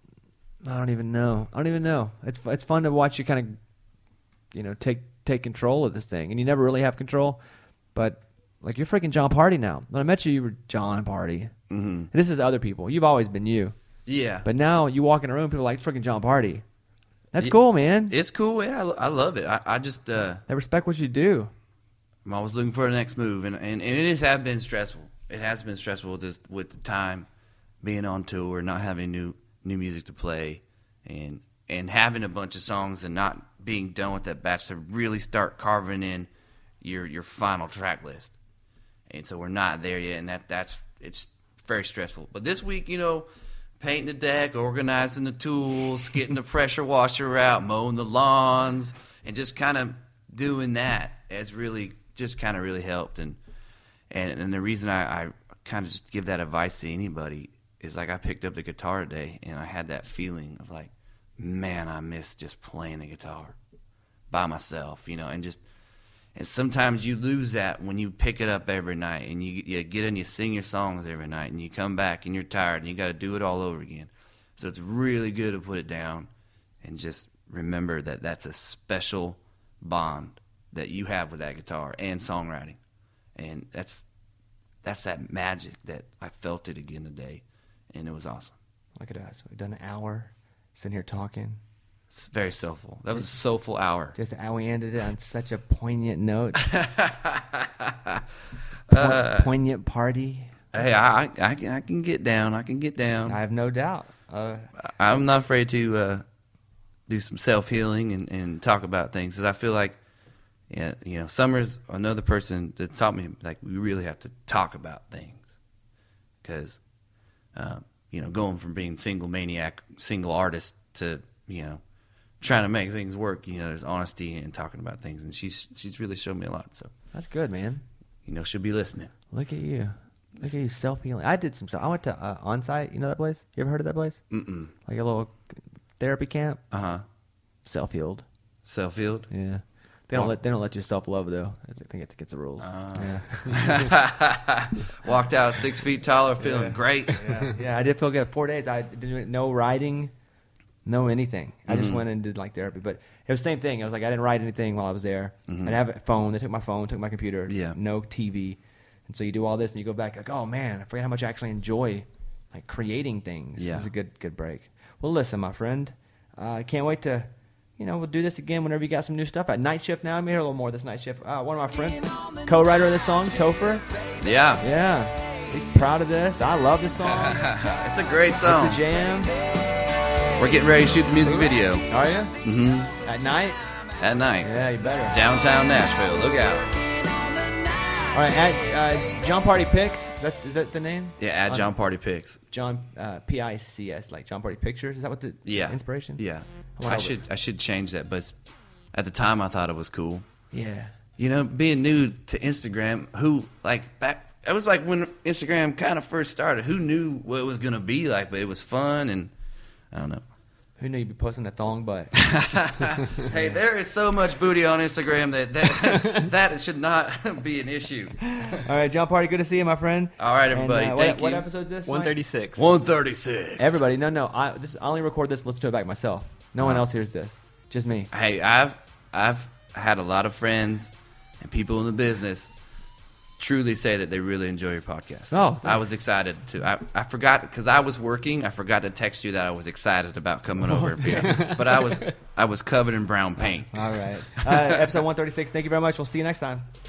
I don't even know. I don't even know. It's it's fun to watch you kind of, you know, take take control of this thing, and you never really have control. But like you're freaking John Party now. When I met you, you were John Party. Mm-hmm. This is other people. You've always been you. Yeah, But now you walk in a room, people are like, it's freaking John Party. That's Yeah. cool, man. it's cool. Yeah, I, I love it. I, I just uh, They respect what you do. I'm always looking for the next move, and and, and it has have been stressful. It has been stressful with, this, with the time being on tour, not having new new music to play, and and having a bunch of songs and not being done with that batch to really start carving in your your final track list. And so we're not there yet, and that that's it's very stressful. But this week, you know, painting the deck, organizing the tools, getting the pressure washer out, mowing the lawns, and just kind of doing that has really just kind of really helped. And and and the reason I, I kind of just give that advice to anybody is like I picked up the guitar today and I had that feeling of like, man, I miss just playing the guitar by myself, you know, and just and sometimes you lose that when you pick it up every night and you you get in, you sing your songs every night, and you come back and you're tired and you got to do it all over again. So it's really good to put it down and just remember that that's a special bond that you have with that guitar and songwriting, and that's that's that magic that I felt it again today, and it was awesome. Look at us. We've done an hour sitting here talking. It's very soulful. That was a soulful hour. Just how we ended it on such a poignant note. Po- Uh, poignant party. Hey, I, I, I can- I can get down. I can get down. I have no doubt. Uh, I'm not afraid to uh, do some self healing and, and talk about things. Because I feel like, yeah, you know, Summer's another person that taught me like we really have to talk about things. Because, um, you know, going from being single maniac, single artist to, you know, trying to make things work, you know, there's honesty and talking about things. And she's she's really showed me a lot. So, that's good, man. you know, she'll be listening. Look at you. Look at you self healing. I did some stuff. I went to uh, Onsite. You know that place? You ever heard of that place? Mm-mm. Like a little therapy camp. Uh huh. Self healed. Self healed. Yeah. They don't Well- let they don't let you self love though. I think it's against the rules. Uh. yeah. Walked out six feet taller, feeling great. yeah. Yeah. I did feel good. Four days. I didn't no writing, no anything. I just Mhm. went and did like therapy. But it was the same thing. I was like I didn't write anything while I was there. Mhm. I didn't have a phone. They took my phone, took my computer. Yeah. No T V. And so you do all this and you go back like, oh man, I forget how much I actually enjoy like creating things. Yeah. It's a good good break. Well, listen, my friend, uh, I can't wait to, you know, we'll do this again whenever you got some new stuff. At Night Shift now, I'm here a little more this Night Shift. Uh, one of my friends, co-writer of this song, Topher. Yeah. Yeah, he's proud of this. I love this song. It's a great song. It's a jam. We're getting ready to shoot the music video. Are you? Mm-hmm. At night? At night. Yeah, you better. Downtown Nashville. Look out. All right, at uh, John Party Pics. That's is that the name? Yeah, at John Party Pics. John uh, P I C S, like John Party Pictures. Is that what the Yeah. inspiration? Yeah. Wow. I should I should change that, but at the time I thought it was cool. Yeah. You know, being new to Instagram, who like back it was like when Instagram kind of first started. Who knew what it was gonna be like? But it was fun, and I don't know. Who knew you'd be posting a thong butt? Hey, there is so much booty on Instagram that that, that should not be an issue. All right, John Party, good to see you, my friend. All right, And, everybody, uh, thank what, What you. episode is this? one Mike? thirty-six. One thirty six. Everybody, no, no. I this I only record this, listen to it back myself. No one Uh-huh. else hears this. Just me. Hey, I've I've had a lot of friends and people in the business truly say that they really enjoy your podcast. Oh, thank I was excited to. I, I forgot because I was working. I forgot to text you that I was excited about coming over here, but I was I was covered in brown paint. All right. Uh, episode one thirty-six. Thank you very much. We'll see you next time.